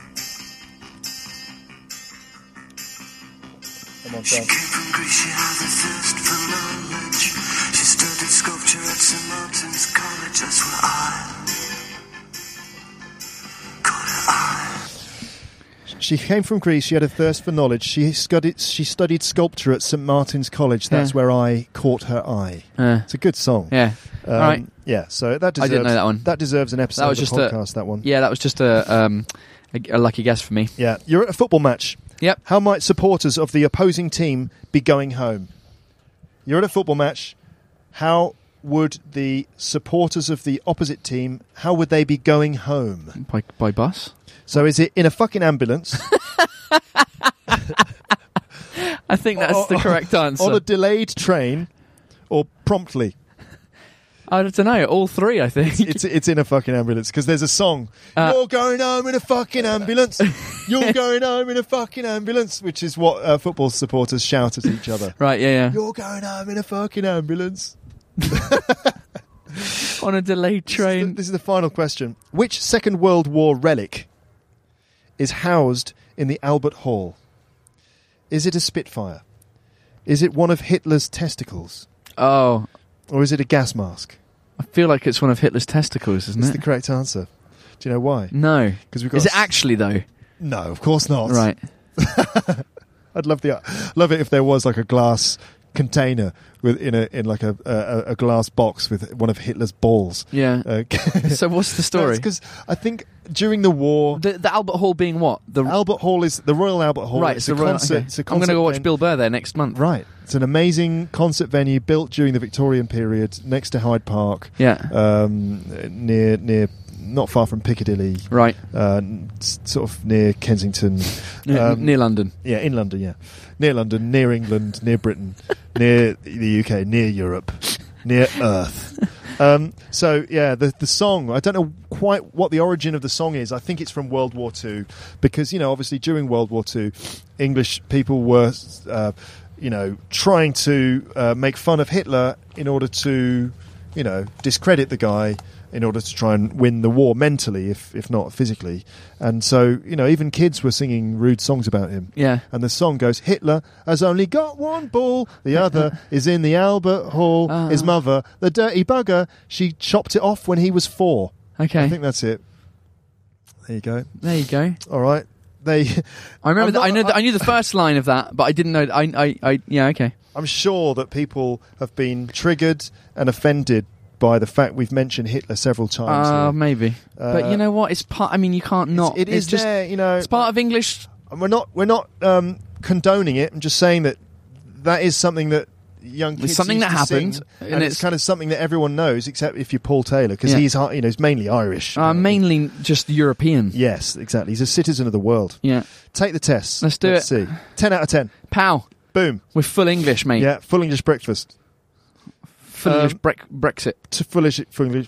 Come on, She Sam. came from Greece, she had a thirst for knowledge. She studied sculpture at Saint Martin's College, that's where I caught her eye. She came from Greece. She had a thirst for knowledge. She studied. She studied sculpture at Saint Martin's College. That's Yeah. where I caught her eye. Uh, It's a good song. yeah. Um, All right. Yeah. So that I deserves, didn't know that one. That deserves an episode That was of just the a- podcast. that one. Yeah, that was just a um a, a lucky guess for me. Yeah. You're at a football match. Yep. How might supporters of the opposing team be going home? You're at a football match. How would the supporters of the opposite team? How would they be going home? By by bus. So is it in a fucking ambulance? I think that's Or- the correct answer. On a delayed train, or promptly? I don't know. All three, I think. It's it's in a fucking ambulance because there's a song. Uh, You're going home in a fucking ambulance. You're going home in a fucking ambulance, which is what uh, football supporters shout at each other. right. Yeah. Yeah. You're going home in a fucking ambulance. On a delayed This is, the, train. this is the final question. Which Second World War relic is housed in the Albert Hall? Is it a Spitfire? Is it one of Hitler's testicles? Oh, Or is it a gas mask? I feel like it's one of Hitler's testicles, isn't It's it? the correct answer. Do you know why? No. Because we've got Is it a s- actually though? No, of course not. Right. I'd love the love it if there was like a glass container with in a in like a, a a glass box with one of Hitler's balls. Yeah. Uh, So what's the story? Because I think during the war, The, the Albert Hall being what? The Albert Hall is the Royal Albert Hall. right. It's It's a the Royal, concert. okay. It's a I'm concert going to go watch ven- Bill Burr there next month. Right. It's an amazing concert venue built during the Victorian period next to Hyde Park. Yeah. Um, near near not far from Piccadilly. Right. Uh, n- s- sort of near Kensington. Near, Um, near London. Yeah, in London, yeah. Near London, near England, near Britain, near the U K, near Europe, near Earth. Um, so, yeah, the the song, I don't know quite what the origin of the song is. I think it's from World War Two because, you know, obviously during World War Two, English people were, uh, you know, trying to uh, make fun of Hitler in order to, you know, discredit the guy in order to try and win the war mentally, if if not physically. And so, you know, even kids were singing rude songs about him. Yeah. And the song goes, Hitler has only got one ball, the other is in the Albert Hall. Ah. His mother, the dirty bugger, she chopped it off when he was four. Okay. I think that's it. There you go. There you go. All right. They. I remember. I'm that, not- I know. That, I knew the first line of that, but I didn't know. I. I. I yeah. Okay. I'm sure that people have been triggered and offended by the fact we've mentioned Hitler several times. Uh, now. maybe. but Uh, you know what? It's part. I mean, you can't not. It's, it is it's just. there, you know. It's part of English. And we're not we're not um, condoning it. I'm just saying that that is something that young kids It's something used that to sing, happened, and, and it's, it's- kind of something that everyone knows, except if you're Paul Taylor, because Yeah. he's hi- you know he's mainly Irish. Uh, mainly just European. Yes, exactly. He's a citizen of the world. Yeah. Take the test. Let's do Let's see. Ten out of ten. Pow. Boom. With full English, mate. Yeah, full English breakfast. Full Um, English brec- Brexit. To full English, full English.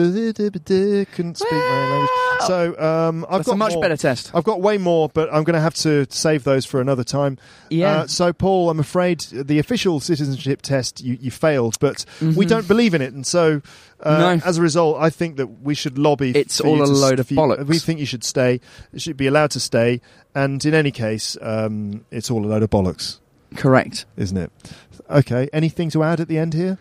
Couldn't speak my own language. So um, I've That's got a much more. better test. I've got way more, but I'm going to have to save those for another time. Yeah. Uh, so, Paul, I'm afraid the official citizenship test you, you failed, but we don't believe in it, and so uh, No. as a result, I think that we should lobby. It's for all you a to load of for you- bollocks. We think you should stay. You should be allowed to stay, and in any case, um, it's all a load of bollocks, Correct. isn't it? Okay. Anything to add at the end here?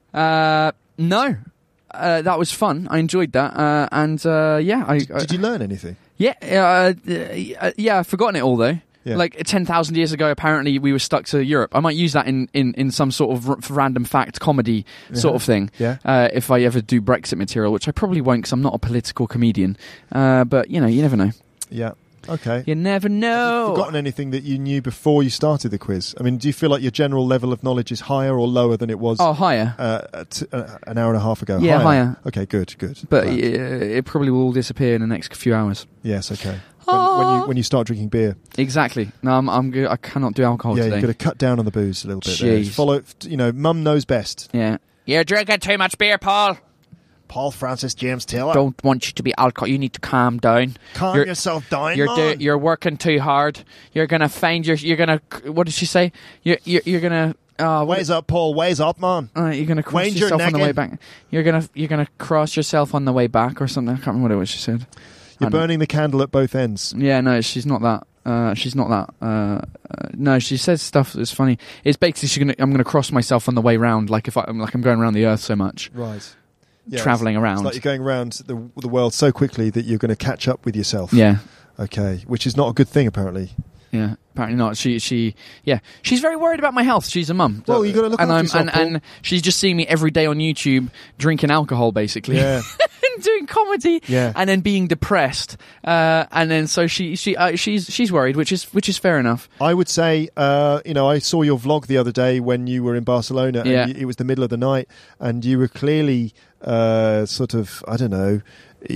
Uh, no. Uh, that was fun. I enjoyed that. Uh, and uh, yeah, I, Did, did you learn anything? Yeah, uh, uh, yeah. I've forgotten it all though. Yeah. Like ten thousand years ago, apparently we were stuck to Europe. I might use that in, in, in some sort of r- random fact comedy sort of thing. Yeah. Uh, if I ever do Brexit material, which I probably won't, because I'm not a political comedian. Uh, but you know, you never know. Yeah. Okay. You never know. Forgotten anything that you knew before you started the quiz? I mean, do you feel like your general level of knowledge is higher or lower than it was Oh, higher. uh, at, uh, an hour and a half ago? Yeah, higher. Okay, good, good. But Glad. uh, it probably will all disappear in the next few hours. Yes, okay. When, when you when you start drinking beer, Exactly. No, I'm. I'm good. I cannot do alcohol yeah, today. you've got to cut down on the booze a little bit. There. Jeez. Follow, you know, Mum knows best. Yeah. You're drinking too much beer, Paul. Paul Francis James Taylor. Don't want you to be alcohol. You need to calm down. calm You're- yourself down, You're man. do, you're working too hard. You're gonna find your. You're gonna. What did she say? You're. You're, you're gonna. Uh, what, Ways up, Paul. Ways up, man. uh, you're gonna cross Wind your yourself on the neck way in. back. You're gonna. You're gonna cross yourself on the way back or something. I can't remember what it was she said. You're I know. burning the candle at both ends. Yeah, no, she's not that. Uh, she's not that. Uh, uh, no, she says stuff that's funny. It's basically she's gonna. I'm gonna cross myself on the way round, like if I, like I'm going around the earth so much, Right. Yeah, traveling it's- around. It's like you're going around the the world so quickly that you're going to catch up with yourself. Yeah, Okay, which is not a good thing, apparently. yeah. Apparently not. She, she, yeah. She's very worried about my health. She's a mum. Well, you gotta look and after I'm, yourself, and, Paul. and she's just seeing me every day on YouTube drinking alcohol, basically. Yeah. And doing comedy. Yeah. And then being depressed. Uh, and then so she, she, uh, she's, she's worried, which is, which is fair enough. I would say, uh, you know, I saw your vlog the other day when you were in Barcelona. Yeah. And you, it was the middle of the night, and you were clearly uh, sort of, I don't know, y- y-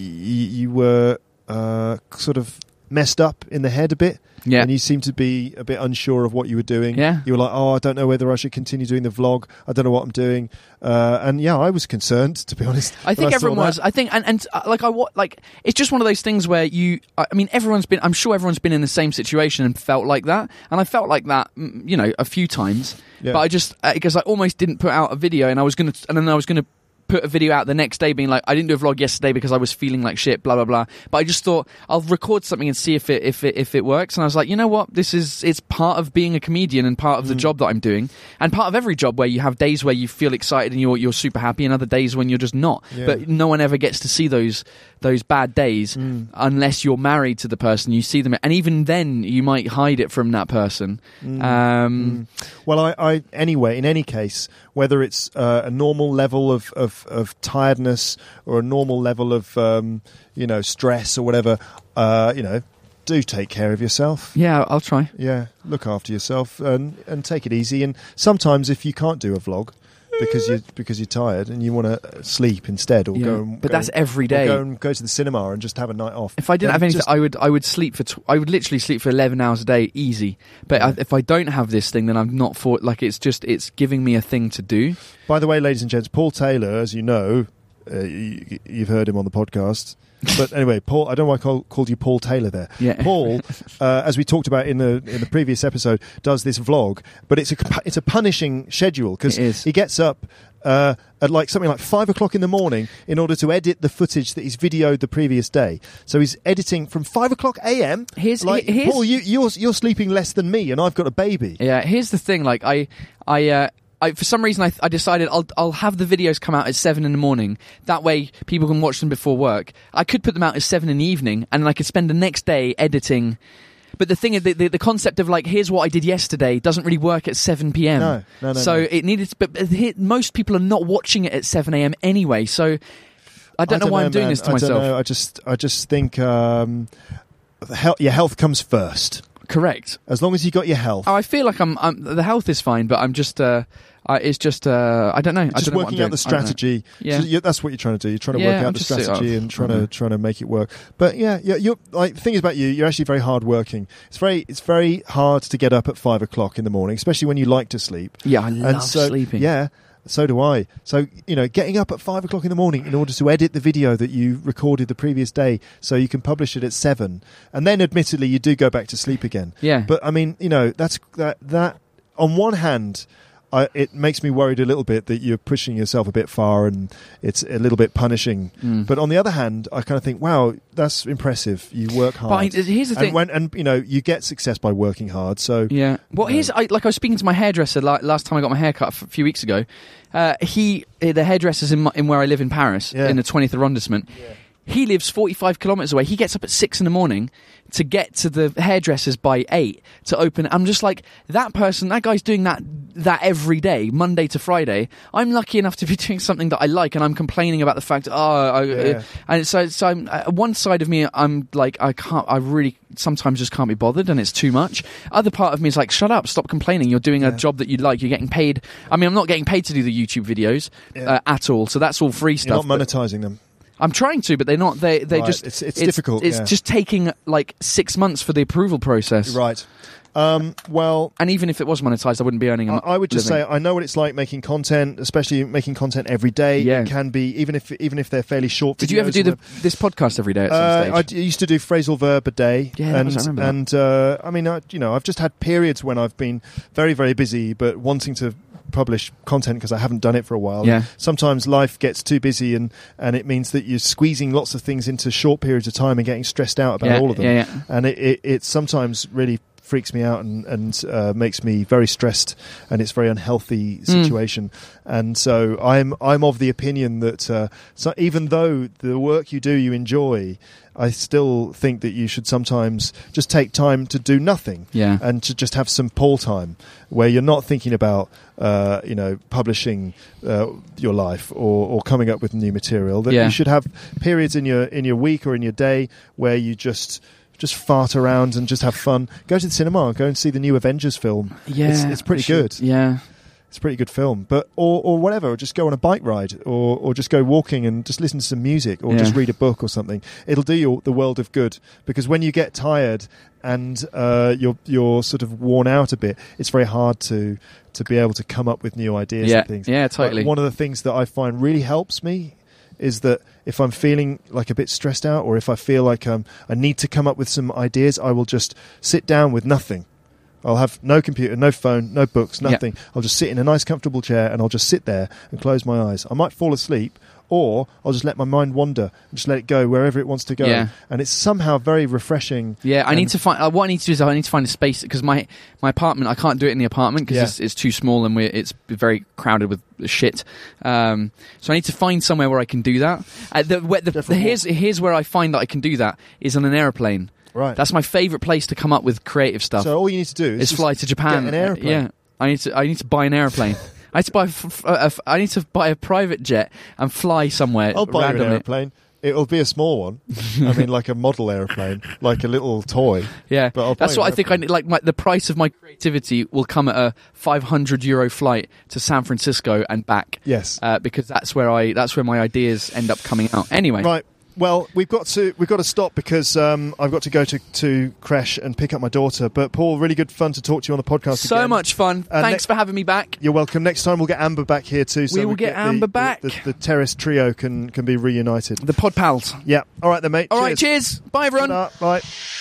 you were uh, sort of messed up in the head a bit. Yeah. And you seemed to be a bit unsure of what you were doing. Yeah. You were like, oh, I don't know whether I should continue doing the vlog. I don't know what I'm doing. Uh, and yeah, I was concerned, to be honest. I think when everyone saw was. that. I think, and, and uh, like I wa- like it's just one of those things where you. I I mean, everyone's been. I'm sure everyone's been in the same situation and felt like that. And I felt like that, mm, you know, a few times. Yeah. But I just because I almost didn't put out a video, and I was gonna, and then I was gonna put a video out the next day being like, I didn't do a vlog yesterday because I was feeling like shit, blah blah blah. But I just thought I'll record something and see if it if it if it works. And I was like, you know what, this is it's part of being a comedian and part of the mm. job that I'm doing, and part of every job where you have days where you feel excited and you're you're super happy, and other days when you're just not. Yeah. But no one ever gets to see those those bad days mm. unless you're married to the person. You see them, and even then you might hide it from that person. Mm. Um, mm. Well, I, I anyway, in any case, whether it's uh, a normal level of, of, of tiredness or a normal level of um, you know stress or whatever, uh, you know, do take care of yourself. Yeah, I'll try. Yeah, look after yourself and and take it easy. And sometimes if you can't do a vlog because you because you're tired and you want to sleep instead, or yeah. go and but go, that's every day. Or go and go to the cinema and just have a night off. If I didn't then have anything, just, I would I would sleep for tw- I would literally sleep for eleven hours a day, easy. But yeah. I, if I don't have this thing, then I'm not for like it's just it's giving me a thing to do. By the way, ladies and gents, Paul Taylor, as you know, uh, you, you've heard him on the podcast. But anyway, Paul, I don't know why I call, called you Paul Taylor there. Yeah. Paul, uh, as we talked about in the in the previous episode, does this vlog, but it's a it's a punishing schedule because he gets up uh, at like something like five o'clock in the morning in order to edit the footage that he's videoed the previous day. So he's editing from five o'clock a.m. Here's, like here's, Paul, you, you're you're sleeping less than me, and I've got a baby. Yeah. Here's the thing. Like I I. Uh, I, for some reason, I, I decided I'll I'll have the videos come out at seven in the morning. That way, people can watch them before work. I could put them out at seven in the evening, and then I could spend the next day editing. But the thing is, the, the, the concept of like, here's what I did yesterday doesn't really work at seven p.m. No, no, no. So no. it needed. To, but here, most people are not watching it at seven a.m. anyway. So I don't, I don't know why know, I'm doing man. this to I myself. Don't know. I just I just think um, health, your health comes first. Correct. As long as you got your health. Oh, I feel like I'm. I'm the health is fine, but I'm just. Uh, Uh, it's just, uh, I don't know. I just don't know working what I'm out the strategy. Yeah. So you, that's what you're trying to do. You're trying to yeah, work out I'm the just strategy uh, and trying mm-hmm. to trying to make it work. But yeah, yeah. You're like the thing is about you. You're actually very hard working. It's very it's very hard to get up at five o'clock in the morning, especially when you like to sleep. Yeah, I love and so, sleeping. Yeah. So do I. So, you know, getting up at five o'clock in the morning in order to edit the video that you recorded the previous day so you can publish it at seven. And then, admittedly, you do go back to sleep again. Yeah. But, I mean, you know, that's that, that on one hand, I, it makes me worried a little bit that you're pushing yourself a bit far and it's a little bit punishing. Mm. But on the other hand, I kind of think, wow, that's impressive. You work hard. But I, here's the and thing. When, and, you know, you get success by working hard. So yeah. Well, here's, I, like I was speaking to my hairdresser like, last time I got my hair cut a few weeks ago. Uh, he, the hairdresser's in, my, in where I live in Paris, yeah. in the twentieth arrondissement. Yeah. He lives forty-five kilometres away. He gets up at six in the morning to get to the hairdressers by eight to open. I'm just like, that person, that guy's doing that that every day, Monday to Friday. I'm lucky enough to be doing something that I like, and I'm complaining about the fact, oh, I, yeah. uh, and so, so I'm, uh, one side of me, I'm like, I can't, I really sometimes just can't be bothered, and it's too much. Other part of me is like, shut up, stop complaining. You're doing yeah. a job that you like. You're getting paid. I mean, I'm not getting paid to do the YouTube videos yeah. uh, at all, so that's all free stuff. You're not monetizing them. I'm trying to, but they're not. They they right. just. It's, it's, it's difficult. It's yeah. just taking like six months for the approval process. Right. Um, well, and even if it was monetized, I wouldn't be earning. A I, I would just living. say I know what it's like making content, especially making content every day. Yeah. It can be even if even if they're fairly short. Did you ever do the, this podcast every day? At some uh, stage? I d- used to do phrasal verb a day. Yeah, and I remember and that. Uh, I mean, I, you know, I've just had periods when I've been very very busy, but wanting to publish content because I haven't done it for a while. Yeah. Sometimes life gets too busy and, and it means that you're squeezing lots of things into short periods of time and getting stressed out about yeah, all of them. Yeah, yeah. And it, it, it sometimes really freaks me out and, and uh, makes me very stressed, and it's a very unhealthy situation. Mm. And so I'm I'm of the opinion that uh, so even though the work you do you enjoy, I still think that you should sometimes just take time to do nothing, yeah. and to just have some Paul time where you're not thinking about uh, you know publishing uh, your life or, or coming up with new material. That yeah. you should have periods in your in your week or in your day where you just just fart around and just have fun. Go to the cinema, go and see the new Avengers film. Yeah, it's, it's pretty good. Yeah. It's a pretty good film, but or or whatever, or just go on a bike ride, or or just go walking and just listen to some music, or yeah. just read a book or something. It'll do you the world of good, because when you get tired and uh, you're you're sort of worn out a bit, it's very hard to to be able to come up with new ideas yeah. and things. Yeah, totally. Like one of the things that I find really helps me is that if I'm feeling like a bit stressed out, or if I feel like um, I need to come up with some ideas, I will just sit down with nothing. I'll have no computer, no phone, no books, nothing. I'll just sit in a nice, comfortable chair and I'll just sit there and close my eyes. I might fall asleep, or I'll just let my mind wander and just let it go wherever it wants to go. Yeah. And it's somehow very refreshing. Yeah, I need to find. Uh, what I need to do is I need to find a space, because my my apartment, I can't do it in the apartment because Yeah. it's, it's too small and we're, it's very crowded with shit. Um, so I need to find somewhere where I can do that. Uh, the, where, the, the, here's here's where I find that I can do that is on an aeroplane. Right. That's my favourite place to come up with creative stuff. So all you need to do is is just fly to Japan. get an aeroplane. Uh, yeah, I need to. I need to buy an aeroplane. I need to buy. A, f- a, f- I need to buy a private jet and fly somewhere. I'll buy you an randomly. aeroplane. It'll be a small one. I mean, like a model aeroplane, like a little toy. Yeah, But I'll buy that's you what an I think. I need. Like my, the price of my creativity will come at a five hundred euro flight to San Francisco and back. Yes. uh, because that's where I. That's where my ideas end up coming out. Anyway, Right. Well, we've got to we've got to stop because um, I've got to go to to creche and pick up my daughter. But Paul, really good fun to talk to you on the podcast. so again. much fun. Uh, Thanks ne- for having me back. You're welcome. Next time we'll get Amber back here too. So We will get the- Amber the, back. The, the, the Terrace trio can can be reunited. The Pod Pals. Yeah. All right then, mate. All right, cheers. Bye, everyone. Ta-da. Bye.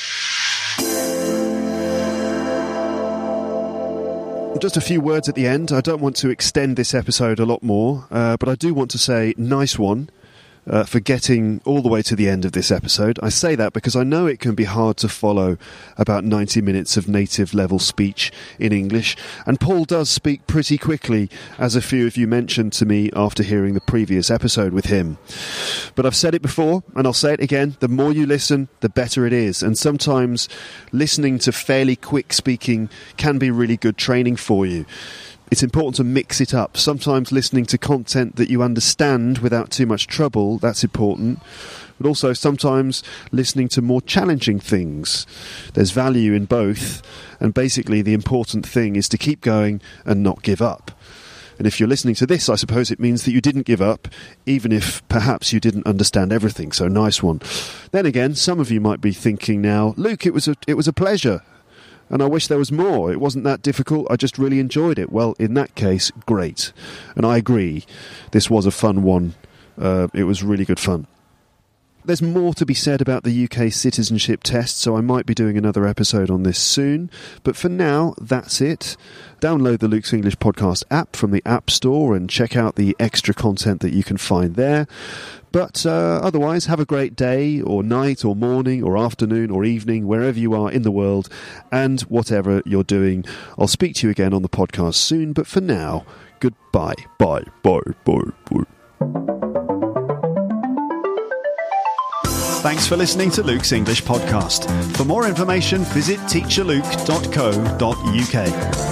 Just a few words at the end. I don't want to extend this episode a lot more, uh, but I do want to say nice one uh, for getting all the way to the end of this episode. I say that because I know it can be hard to follow about ninety minutes of native level speech in English, and Paul does speak pretty quickly, as a few of you mentioned to me after hearing the previous episode with him. But I've said it before, and I'll say it again, the more you listen, the better it is. And sometimes listening to fairly quick speaking can be really good training for you. It's important to mix it up. Sometimes listening to content that you understand without too much trouble, that's important. But also sometimes listening to more challenging things. There's value in both. And basically the important thing is to keep going and not give up. And if you're listening to this, I suppose it means that you didn't give up, even if perhaps you didn't understand everything. So nice one. Then again, some of you might be thinking now, Luke, it was a, it was a pleasure. And I wish there was more. It wasn't that difficult. I just really enjoyed it. Well, in that case, great. And I agree. This was a fun one. Uh, it was really good fun. There's more to be said about the U K citizenship test, so I might be doing another episode on this soon. But for now, that's it. Download the Luke's English Podcast app from the App Store and check out the extra content that you can find there. But uh, otherwise, have a great day or night or morning or afternoon or evening, wherever you are in the world, and whatever you're doing. I'll speak to you again on the podcast soon, but for now, goodbye. Bye, bye, bye, bye. Thanks for listening to Luke's English Podcast. For more information, visit teacher luke dot co dot u k.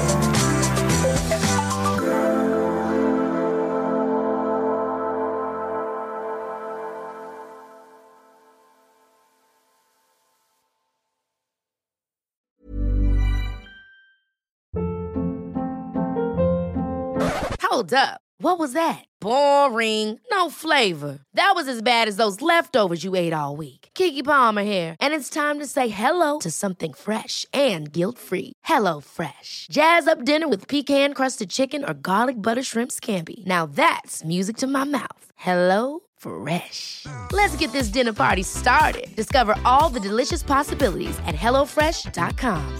Hold up. What was that? Boring. No flavor. That was as bad as those leftovers you ate all week. Keke Palmer here, and it's time to say hello to something fresh and guilt-free. Hello Fresh. Jazz up dinner with pecan-crusted chicken or garlic butter shrimp scampi. Now that's music to my mouth. Hello Fresh. Let's get this dinner party started. Discover all the delicious possibilities at hello fresh dot com.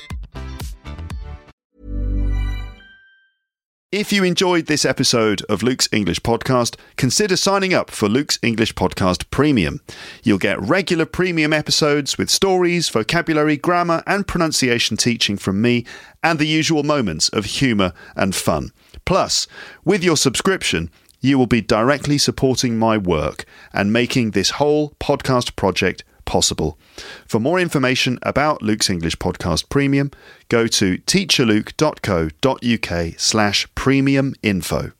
If you enjoyed this episode of Luke's English Podcast, consider signing up for Luke's English Podcast Premium. You'll get regular premium episodes with stories, vocabulary, grammar and pronunciation teaching from me, and the usual moments of humour and fun. Plus, with your subscription, you will be directly supporting my work and making this whole podcast project possible. For more information about Luke's English Podcast Premium, go to teacher luke dot co dot u k slash premium info.